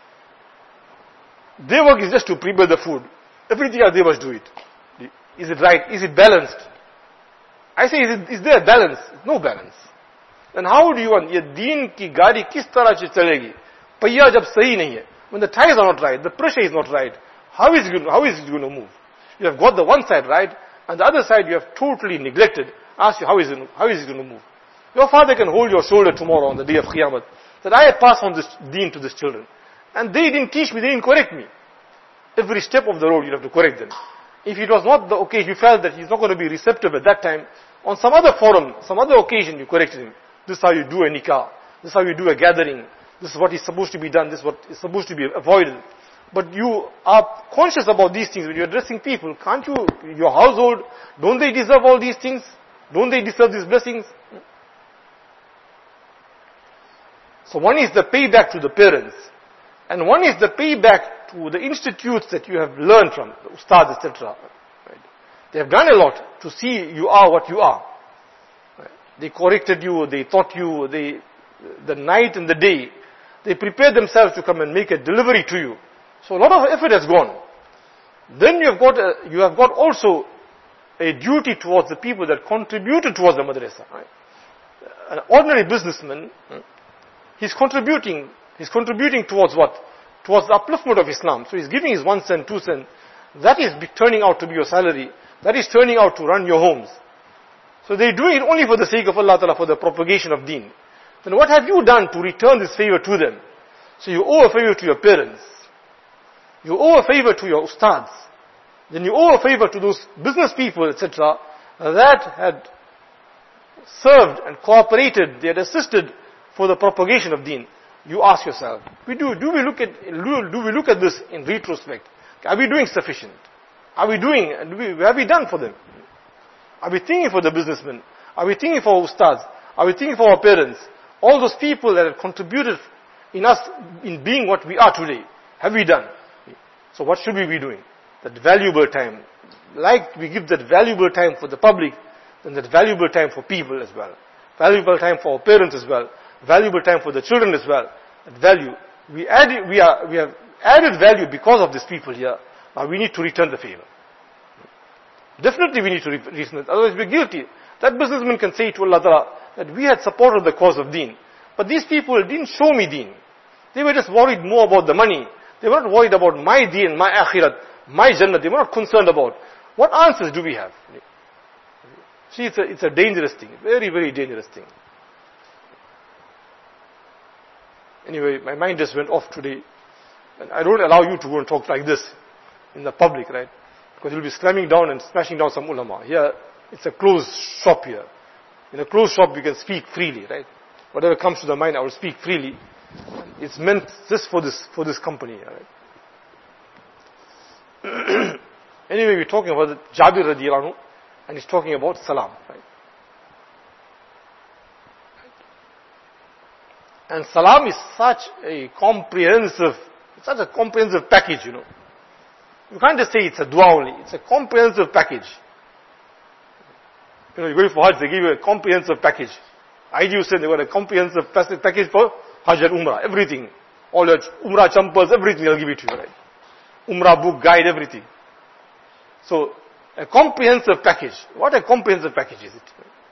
Speaker 1: Their work is just to prepare the food. Everything else they must do it. Is it right? Is it balanced? I say, is, it, is there a balance? No balance. Then how do you want, ye deen ki gaadi kis tarah se chalegi? Paiya jab sahi nahi hai. When the tires are not right, the pressure is not right, how is it going, how is it going to move? You have got the one side right, and the other side you have totally neglected. Ask you, how is it, how is it going to move? Your father can hold your shoulder tomorrow on the day of Qiyamah, that I have passed on this deen to these children. And they didn't teach me, they didn't correct me. Every step of the road you have to correct them. If it was not the occasion, you felt that he's not going to be receptive at that time, on some other forum, some other occasion you corrected him. This is how you do a nikah. This is how you do a gathering. This is what is supposed to be done. This is what is supposed to be avoided. But you are conscious about these things when you're addressing people. Can't you, your household, don't they deserve all these things? Don't they deserve these blessings? So one is the payback to the parents. And one is the payback to the institutes that you have learned from, the ustads, et cetera. Right? They have done a lot to see you are what you are. Right? They corrected you, they taught you, they, the night and the day, they prepared themselves to come and make a delivery to you. So a lot of effort has gone. Then you have got a, you have got also a duty towards the people that contributed towards the madrasa. Right? An ordinary businessman, he's contributing, he's contributing towards what? Towards the upliftment of Islam. So he's giving his one cent, two cent. That is turning out to be your salary. That is turning out to run your homes. So they're doing it only for the sake of Allah Ta'ala, for the propagation of deen. Then what have you done to return this favor to them? So you owe a favor to your parents. You owe a favor to your ustads. Then you owe a favor to those business people, et cetera, that had served and cooperated, they had assisted for the propagation of deen. You ask yourself, we do, do we look at, do we look at this in retrospect? Are we doing sufficient? Are we doing, do we, have we done for them? Are we thinking for the businessmen? Are we thinking for our ustads? Are we thinking for our parents? All those people that have contributed in us, in being what we are today, have we done? So what should we be doing? that valuable time. Like we give that valuable time for the public, then that valuable time for people as well. Valuable time for our parents as well. Valuable time for the children as well. That value. We add, we are, we have added value because of these people here. Now we need to return the favor. Definitely we need to return it, otherwise we're guilty. That businessman can say to Allah Ta'ala that we had supported the cause of deen. But these people didn't show me deen. They were just worried more about the money. They were not worried about my deen, my akhirat, my jannah. They were not concerned about. What answers do we have? See, it's a, it's a dangerous thing. Very, very dangerous thing. Anyway, my mind just went off today. And I don't allow you to go and talk like this in the public, right? Because you'll be slamming down and smashing down some ulama. Here, it's a closed shop here. In a closed shop, you can speak freely, right? Whatever comes to the mind, I will speak freely. It's meant just for this, for this company, right? Anyway, we're talking about Jabir radiallahu anhu, and he's talking about salam, right? And salam is such a comprehensive, such a comprehensive package, you know. You can't just say it's a dua only. It's a comprehensive package. You know, you're going for Hajj, they give you a comprehensive package. I G U said they got a comprehensive package for Hajj and Umrah, everything. All your Umrah champals, everything they'll give it to you, right? Umrah book, guide, everything. So, a comprehensive package. What a comprehensive package is it?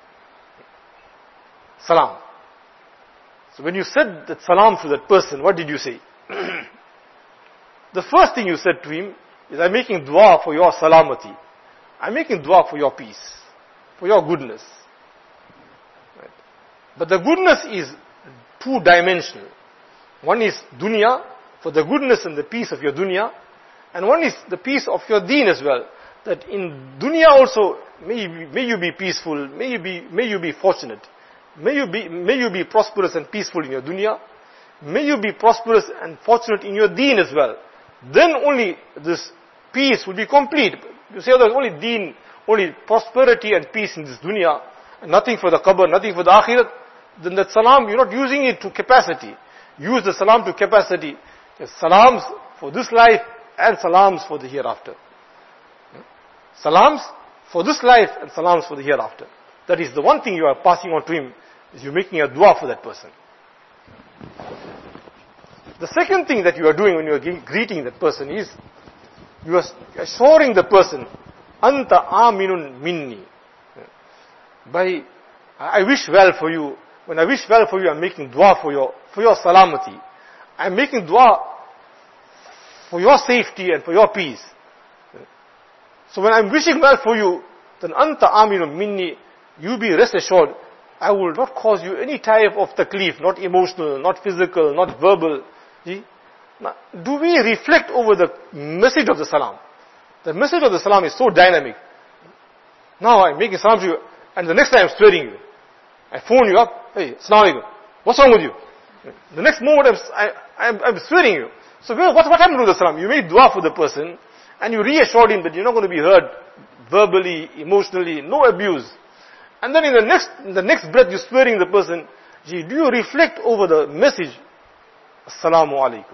Speaker 1: Salam. So when you said that salam to that person, what did you say? The first thing you said to him is, I'm making dua for your salamati. I'm making dua for your peace, for your goodness. Right? But the goodness is two-dimensional. One is dunya, for the goodness and the peace of your dunya, and one is the peace of your deen as well. That in dunya also, may you be, may you be peaceful, may you be, may you be fortunate, may you be, may you be prosperous and peaceful in your dunya, may you be prosperous and fortunate in your deen as well. Then only this peace will be complete. You say there's only deen, only prosperity and peace in this dunya, and nothing for the qabr, nothing for the akhirat, then that salam, you're not using it to capacity. Use the salam to capacity. There's salams for this life and salams for the hereafter. Salams for this life and salams for the hereafter. That is the one thing you are passing on to him, is you're making a dua for that person. The second thing that you are doing when you are greeting that person is, you are assuring the person, Anta aminun minni. By, I wish well for you. When I wish well for you, I'm making dua for your, for your salamati. I'm making dua for your safety and for your peace. So when I'm wishing well for you, then Anta aminun minni, you be rest assured, I will not cause you any type of taklif, not emotional, not physical, not verbal. See? Now, do we reflect over the message of the salam? The message of the salam is so dynamic. Now I'm making salam to you, and the next time I'm swearing you. I phone you up, hey, assalamu alaikum. What's wrong with you? The next moment I'm, I, I'm, I'm swearing you. So what, what happened to the salam? You made dua for the person, and you reassured him that you're not going to be hurt verbally, emotionally, no abuse. And then in the next, in the next breath you're swearing the person, gee, do you reflect over the message? Assalamu alaikum.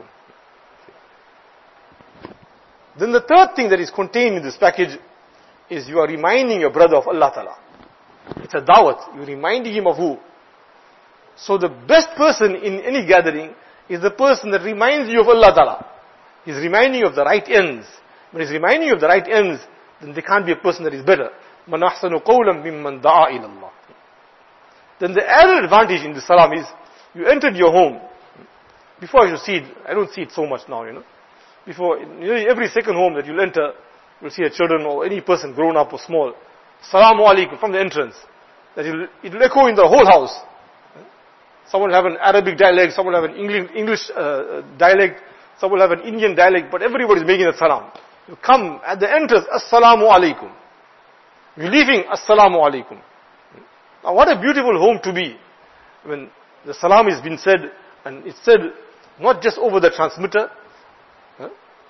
Speaker 1: Then the third thing that is contained in this package is you are reminding your brother of Allah Ta'ala. It's a dawat. You're reminding him of who? So the best person in any gathering is the person that reminds you of Allah Ta'ala. He's reminding you of the right ends. When he's reminding you of the right ends, then there can't be a person that is better. مَنْ أَحْسَنُ قَوْلًا مِمَّنْ دَعَا إِلَى اللَّهِ. Then the added advantage in the salam is, you entered your home. Before I should see it, I don't see it so much now, you know. Before, you know, every second home that you'll enter, you'll see a children or any person grown up or small. Assalamu alaikum from the entrance. That it'll, it'll echo in the whole house. Someone will have an Arabic dialect, someone will have an English, English uh, dialect, someone will have an Indian dialect, but everybody's making a salam. You come at the entrance, Assalamu alaikum. You're leaving, Assalamu alaikum. Now what a beautiful home to be. When the salam has been said, and it's said not just over the transmitter, huh?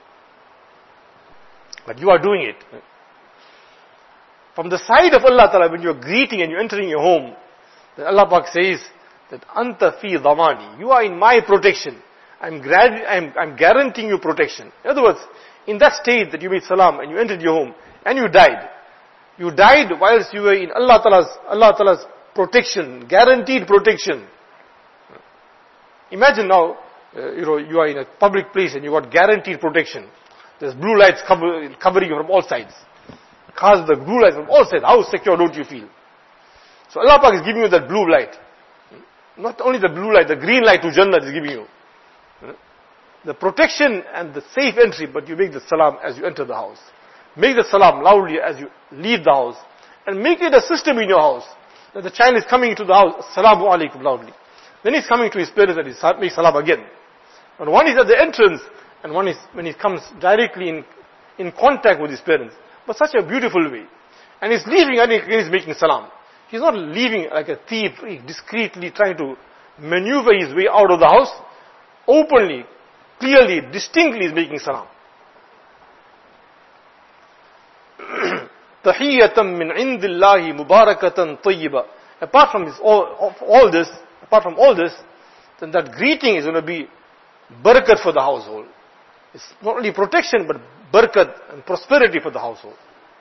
Speaker 1: but you are doing it. From the side of Allah Ta'ala, when you're greeting and you're entering your home, then Allah Pak says that Anta fi dhamani, you are in my protection. I'm, grad- I'm, I'm guaranteeing you protection. In other words, in that state that you made salam and you entered your home and you died, you died whilst you were in Allah Ta'ala's, Allah Ta'ala's protection, guaranteed protection. Imagine now, uh, you know, you are in a public place and you got guaranteed protection. There's blue lights cover, covering you from all sides. Cars, the blue lights from all sides. How secure don't you feel? So Allah Pak is giving you that blue light. Not only the blue light, the green light to Jannah is giving you. The protection and the safe entry, but you make the salam as you enter the house. Make the salam loudly as you leave the house. And make it a system in your house. That the child is coming into the house, Assalamu alaikum loudly. Then he's coming to his parents and he makes salam again. And one is at the entrance, and one is when he comes directly in, in contact with his parents. But such a beautiful way. And he's leaving and again he's making salam. He's not leaving like a thief, discreetly trying to maneuver his way out of the house. Openly, clearly, distinctly is making salam. Tahiyyatan min indillahi mubarakatan tayyiba. Apart from this, all, of all this, apart from all this, then that greeting is going to be barakat for the household. It's not only protection, but barakat and prosperity for the household.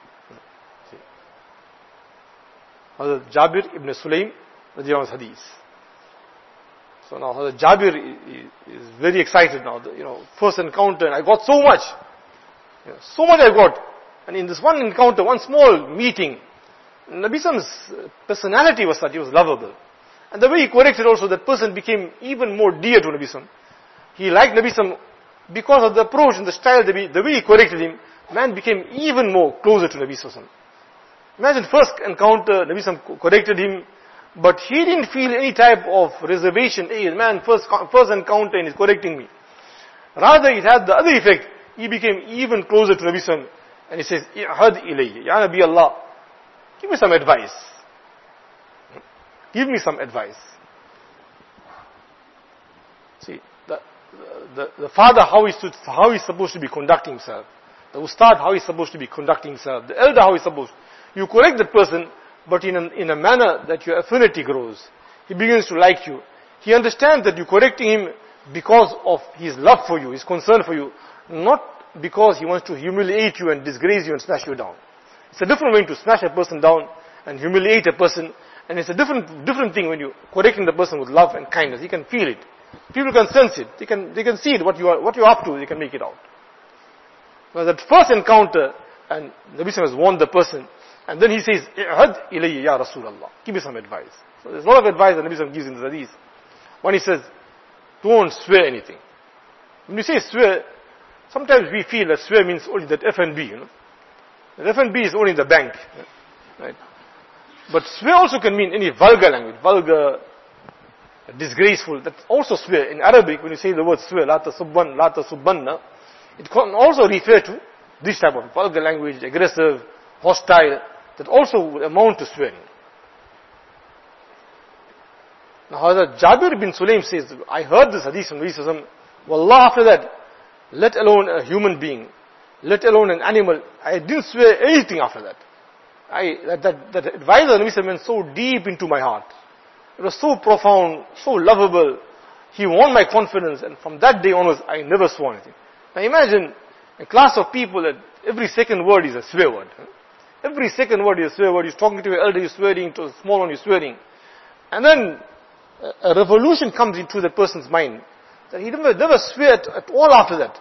Speaker 1: Hazrat Jabir ibn Sulaim, Radiallahu anhu's hadith. So now Hazrat Jabir is very excited now. You know, first encounter, and I got so much. You know, so much I got. And in this one encounter, one small meeting, Nabi Sam's personality was such, he was lovable. And the way he corrected also, that person became even more dear to Nabi Sam. He liked Nabi Sam because of the approach and the style, the way he corrected him, man became even more closer to Nabi Sam. Imagine first encounter, Nabi Sam corrected him, but he didn't feel any type of reservation. Hey, man, first, first encounter and he's correcting me. Rather, it had the other effect. He became even closer to Nabi Sam. And he says, I'had ilayya, Ya Nabi Allah, give me some advice. Give me some advice. See, the, the, the father, how he's, to, how he's supposed to be conducting himself. The ustad, how he's supposed to be conducting himself. The elder, how he's supposed to. You correct that person, but in a, in a manner that your affinity grows. He begins to like you. He understands that you're correcting him because of his love for you, his concern for you, not because he wants to humiliate you and disgrace you and smash you down. It's a different way to smash a person down and humiliate a person, and it's a different different thing when you're correcting the person with love and kindness. He can feel it. People can sense it. They can they can see it, what you are what you're up to, they can make it out. Well, that first encounter, and Nabi Sallallahu has warned the person, and then he says, I'had ilayya ya Rasulullah, give me some advice. So there's a lot of advice that Nabi Sallallahu gives in the hadith. One, he says, don't swear anything. When you say swear, sometimes we feel that swear means only that F and B, you know. That F and B is only in the bank. Right? But swear also can mean any vulgar language, vulgar, disgraceful. That's also swear. In Arabic, when you say the word swear, la tasubban, la tasubbanna, it can also refer to this type of vulgar language, aggressive, hostile, that also would amount to swearing. Now, Hazrat Jabir bin Sulaim says, I heard this hadith from Nabi Sallallahu Alaihi Wasallam. Wallah, after that, let alone a human being, let alone an animal, I didn't swear anything after that. I, that, that, that advice of Nabi Sallallahu Alaihi Wasallam went so deep into my heart. It was so profound, so lovable. He won my confidence, and from that day onwards, I never swore anything. Now imagine a class of people that every second word is a swear word. Every second word is a swear word. You're talking to your elder, you're swearing, to a small one, you're swearing. And then a, a revolution comes into the person's mind. That he never, never swear at, at all after that.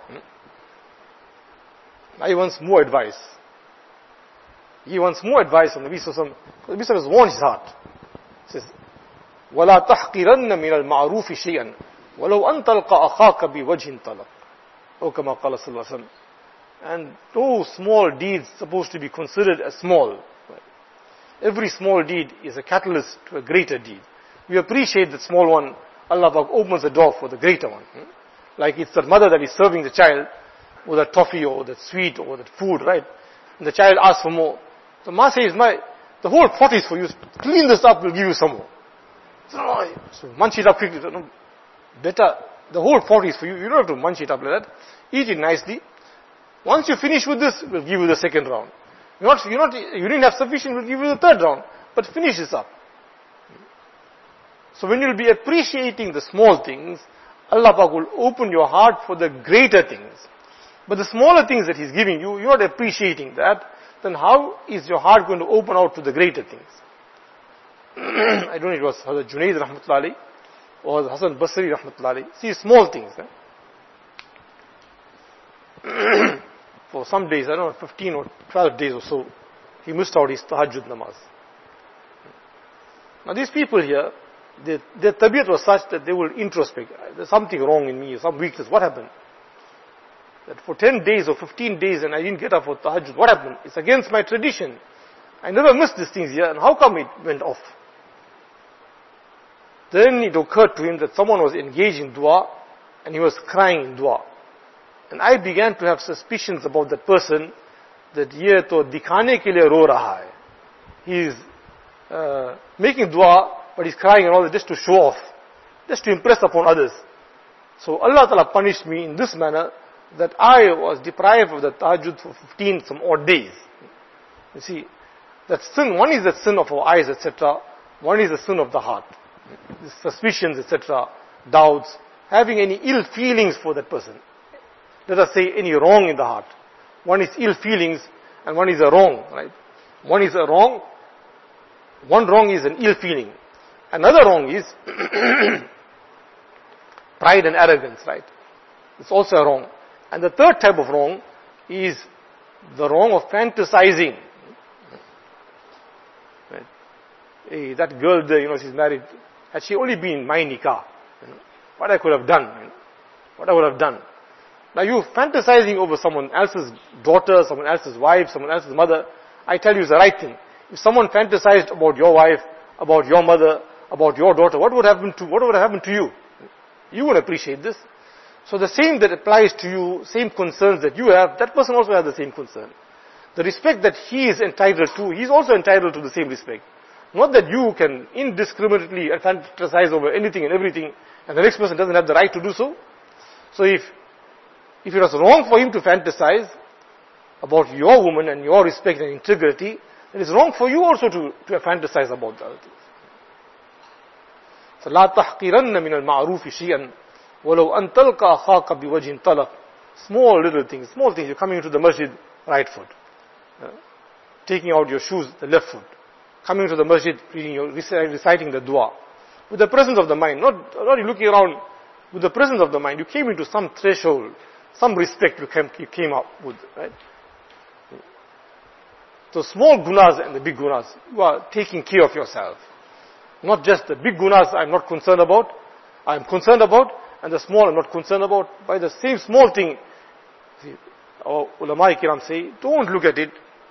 Speaker 1: Now he wants more advice. He wants more advice from Nabi Sallallahu Alaihi Wasallam. Nabi Sallallahu Alaihi Wasallam has warned his heart. He says, وَلَا تَحْقِرَنَّ مِنَ الْمَعْرُوفِ شَيْئًا وَلَوْ أَنْ تَلْقَ أَخَاكَ بِوَجْهٍ طَلَقٍ O kama qala sallallahu alaihi wasallam. And no small deeds supposed to be considered as small. Every small deed is a catalyst to a greater deed. We appreciate the small one. Allah opens the door for the greater one. Like it's the mother that is serving the child with that toffee or that sweet or that food, right? And the child asks for more. The ma says, my, the whole pot is for you. Clean this up, we'll give you some more. So munch it up quickly. No, better, the whole pot is for you. You don't have to munch it up like that. Eat it nicely. Once you finish with this, we'll give you the second round. You're not, you're not, you didn't have sufficient, we'll give you the third round. But finish this up. So when you'll be appreciating the small things, Allah Pak will open your heart for the greater things. But the smaller things that he's giving you, you're not appreciating that, then how is your heart going to open out to the greater things? I don't know, it was Hazrat Junaid rahmatullahi alayhi or Hasan Basri rahmatullahi alayhi. See, small things. Eh? For some days, I don't know, fifteen or twelve days or so, he missed out his tahajjud namaz. Now these people here, their, their tabiat was such that they will introspect. There's something wrong in me, some weakness. What happened? That for ten days or fifteen days and I didn't get up for tahajjud. What happened? It's against my tradition. I never missed these things here, and how come it went off? Then it occurred to him that someone was engaged in dua and he was crying in dua. And I began to have suspicions about that person, that ye to dikhane ke liye ro raha hai. He is uh, making dua, but he's crying and all that just to show off, just to impress upon others. So Allah Ta'ala punished me in this manner, that I was deprived of the tahajjud for fifteen some odd days. You see, that sin, one is the sin of our eyes, et cetera. One is the sin of the heart. Suspicions, et cetera. Doubts, having any ill feelings for that person. Let us say any wrong in the heart. One is ill feelings and one is a wrong, right? One is a wrong, one wrong is an ill feeling. Another wrong is pride and arrogance, right? It's also a wrong. And the third type of wrong is the wrong of fantasizing. Right? Hey, that girl there, you know, she's married. Had she only been my nikah, you know, what I could have done, you know, what I would have done. Now you fantasizing over someone else's daughter, someone else's wife, someone else's mother, I tell you it's the right thing. If someone fantasized about your wife, about your mother, about your daughter, what would happen to, what would have happened to you? You would appreciate this. So the same that applies to you, same concerns that you have, that person also has the same concern. The respect that he is entitled to, he is also entitled to the same respect. Not that you can indiscriminately fantasize over anything and everything, and the next person doesn't have the right to do so. So if, if it was wrong for him to fantasize about your woman and your respect and integrity, then it's wrong for you also to, to fantasize about the other things. So, لا تحقرن من المعروف شيئا ولو أن تلقى أخاك بوجه طلق. Small little things, small things. You're coming into the masjid, right foot. Uh, taking out your shoes, the left foot. Coming to the masjid, reading your, reciting the dua. With the presence of the mind, not, not looking around. With the presence of the mind, you came into some threshold, some respect you came, you came up with, right? So small gunas and the big gunas, you are taking care of yourself. Not just the big gunas I'm not concerned about, I'm concerned about, and the small I'm not concerned about. By the same small thing, see, our ulama kiram say, don't look at it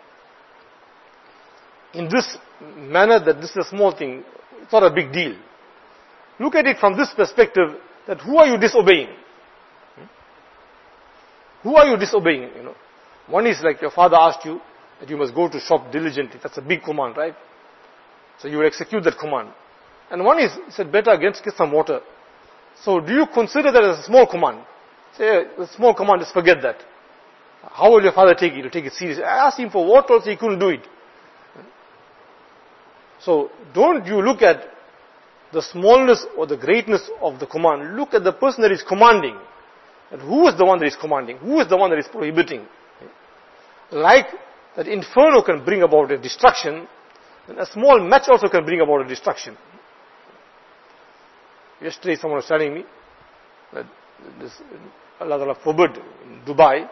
Speaker 1: in this manner that this is a small thing, it's not a big deal. Look at it from this perspective, that who are you disobeying? Hmm? Who are you disobeying? You know, one is like your father asked you that you must go to shop diligently. That's a big command, right? So you will execute that command. And one is, he said, better get some water. So do you consider that as a small command? Say, a small command, just forget that. How will your father take it? He'll take it seriously. I asked him for water, also he couldn't do it. So don't you look at the smallness or the greatness of the command. Look at the person that is commanding. And who is the one that is commanding? Who is the one that is prohibiting? Like that inferno can bring about a destruction, and a small match also can bring about a destruction. Yesterday someone was telling me that this, Allah Ta'ala forbid in Dubai,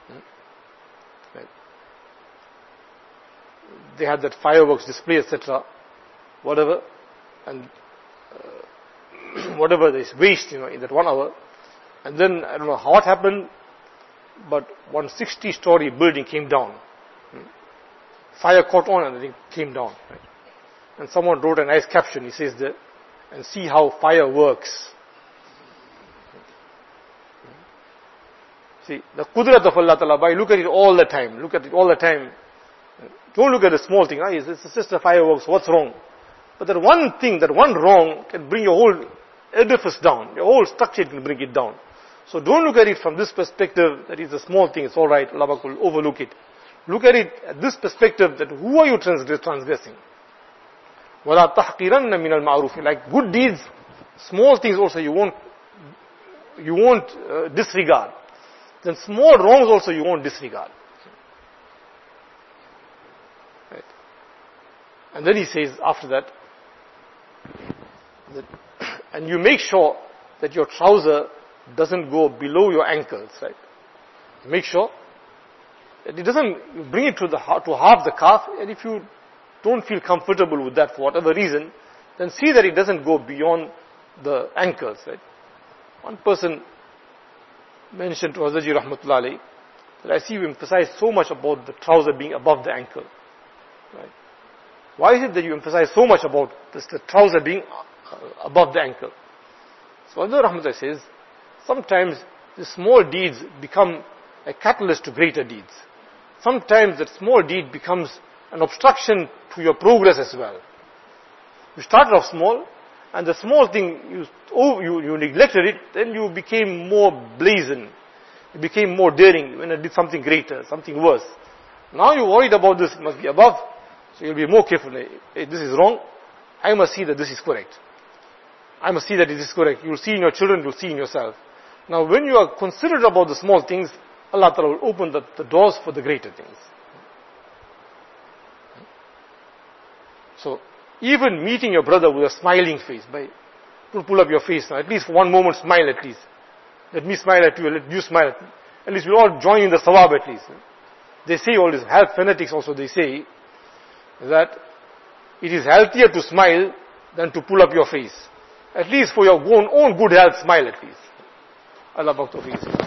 Speaker 1: they had that fireworks display, et cetera, whatever, and uh, whatever there is waste, you know, in that one hour. And then, I don't know how it happened, but one sixty-story building came down. Fire caught on and then it came down. Right? And someone wrote a nice caption, he says there, and see how fire works. See, the qudrat of Allah Ta'ala, look at it all the time, look at it all the time. Don't look at the small thing, right? It's just the fireworks, what's wrong? But that one thing, that one wrong can bring your whole edifice down, your whole structure can bring it down. So don't look at it from this perspective, that is a small thing, it's alright, Allah will overlook it. Look at it at this perspective, that who are you transgressing? وَلَا تَحْقِرَنَّ مِنَ الْمَعْرُوفِ. Like good deeds, small things also you won't, you won't uh, disregard. then small wrongs also you won't disregard. Right. And then he says after that, that and you make sure that your trouser doesn't go below your ankles, right? Make sure that it doesn't bring it to the to half the calf, and if you don't feel comfortable with that for whatever reason, then see that it doesn't go beyond the ankles, right? One person mentioned to Hazrat Rahmatullah Alayhi that I see you emphasize so much about the trouser being above the ankle, right? Why is it that you emphasize so much about this, the trouser being above the ankle? So Hazrat Rahmatullah says, sometimes the small deeds become a catalyst to greater deeds. Sometimes that small deed becomes an obstruction to your progress as well. You started off small, and the small thing, you, oh, you, you neglected it, then you became more brazen. You became more daring when you did something greater, something worse. Now you're worried about this, it must be above, so you'll be more careful. Hey, this is wrong, I must see that this is correct. I must see that it is correct. You'll see in your children, you'll see in yourself. Now when you are considerate about the small things, Allah Ta'ala will open the, the doors for the greater things. So, even meeting your brother with a smiling face, by pull up your face now, at least for one moment smile at least. Let me smile at you, let you smile at me. At least we'll all join in the sawab at least. They say all these health fanatics also, they say that it is healthier to smile than to pull up your face. At least for your own, own good health, smile at least. Allah Bhakta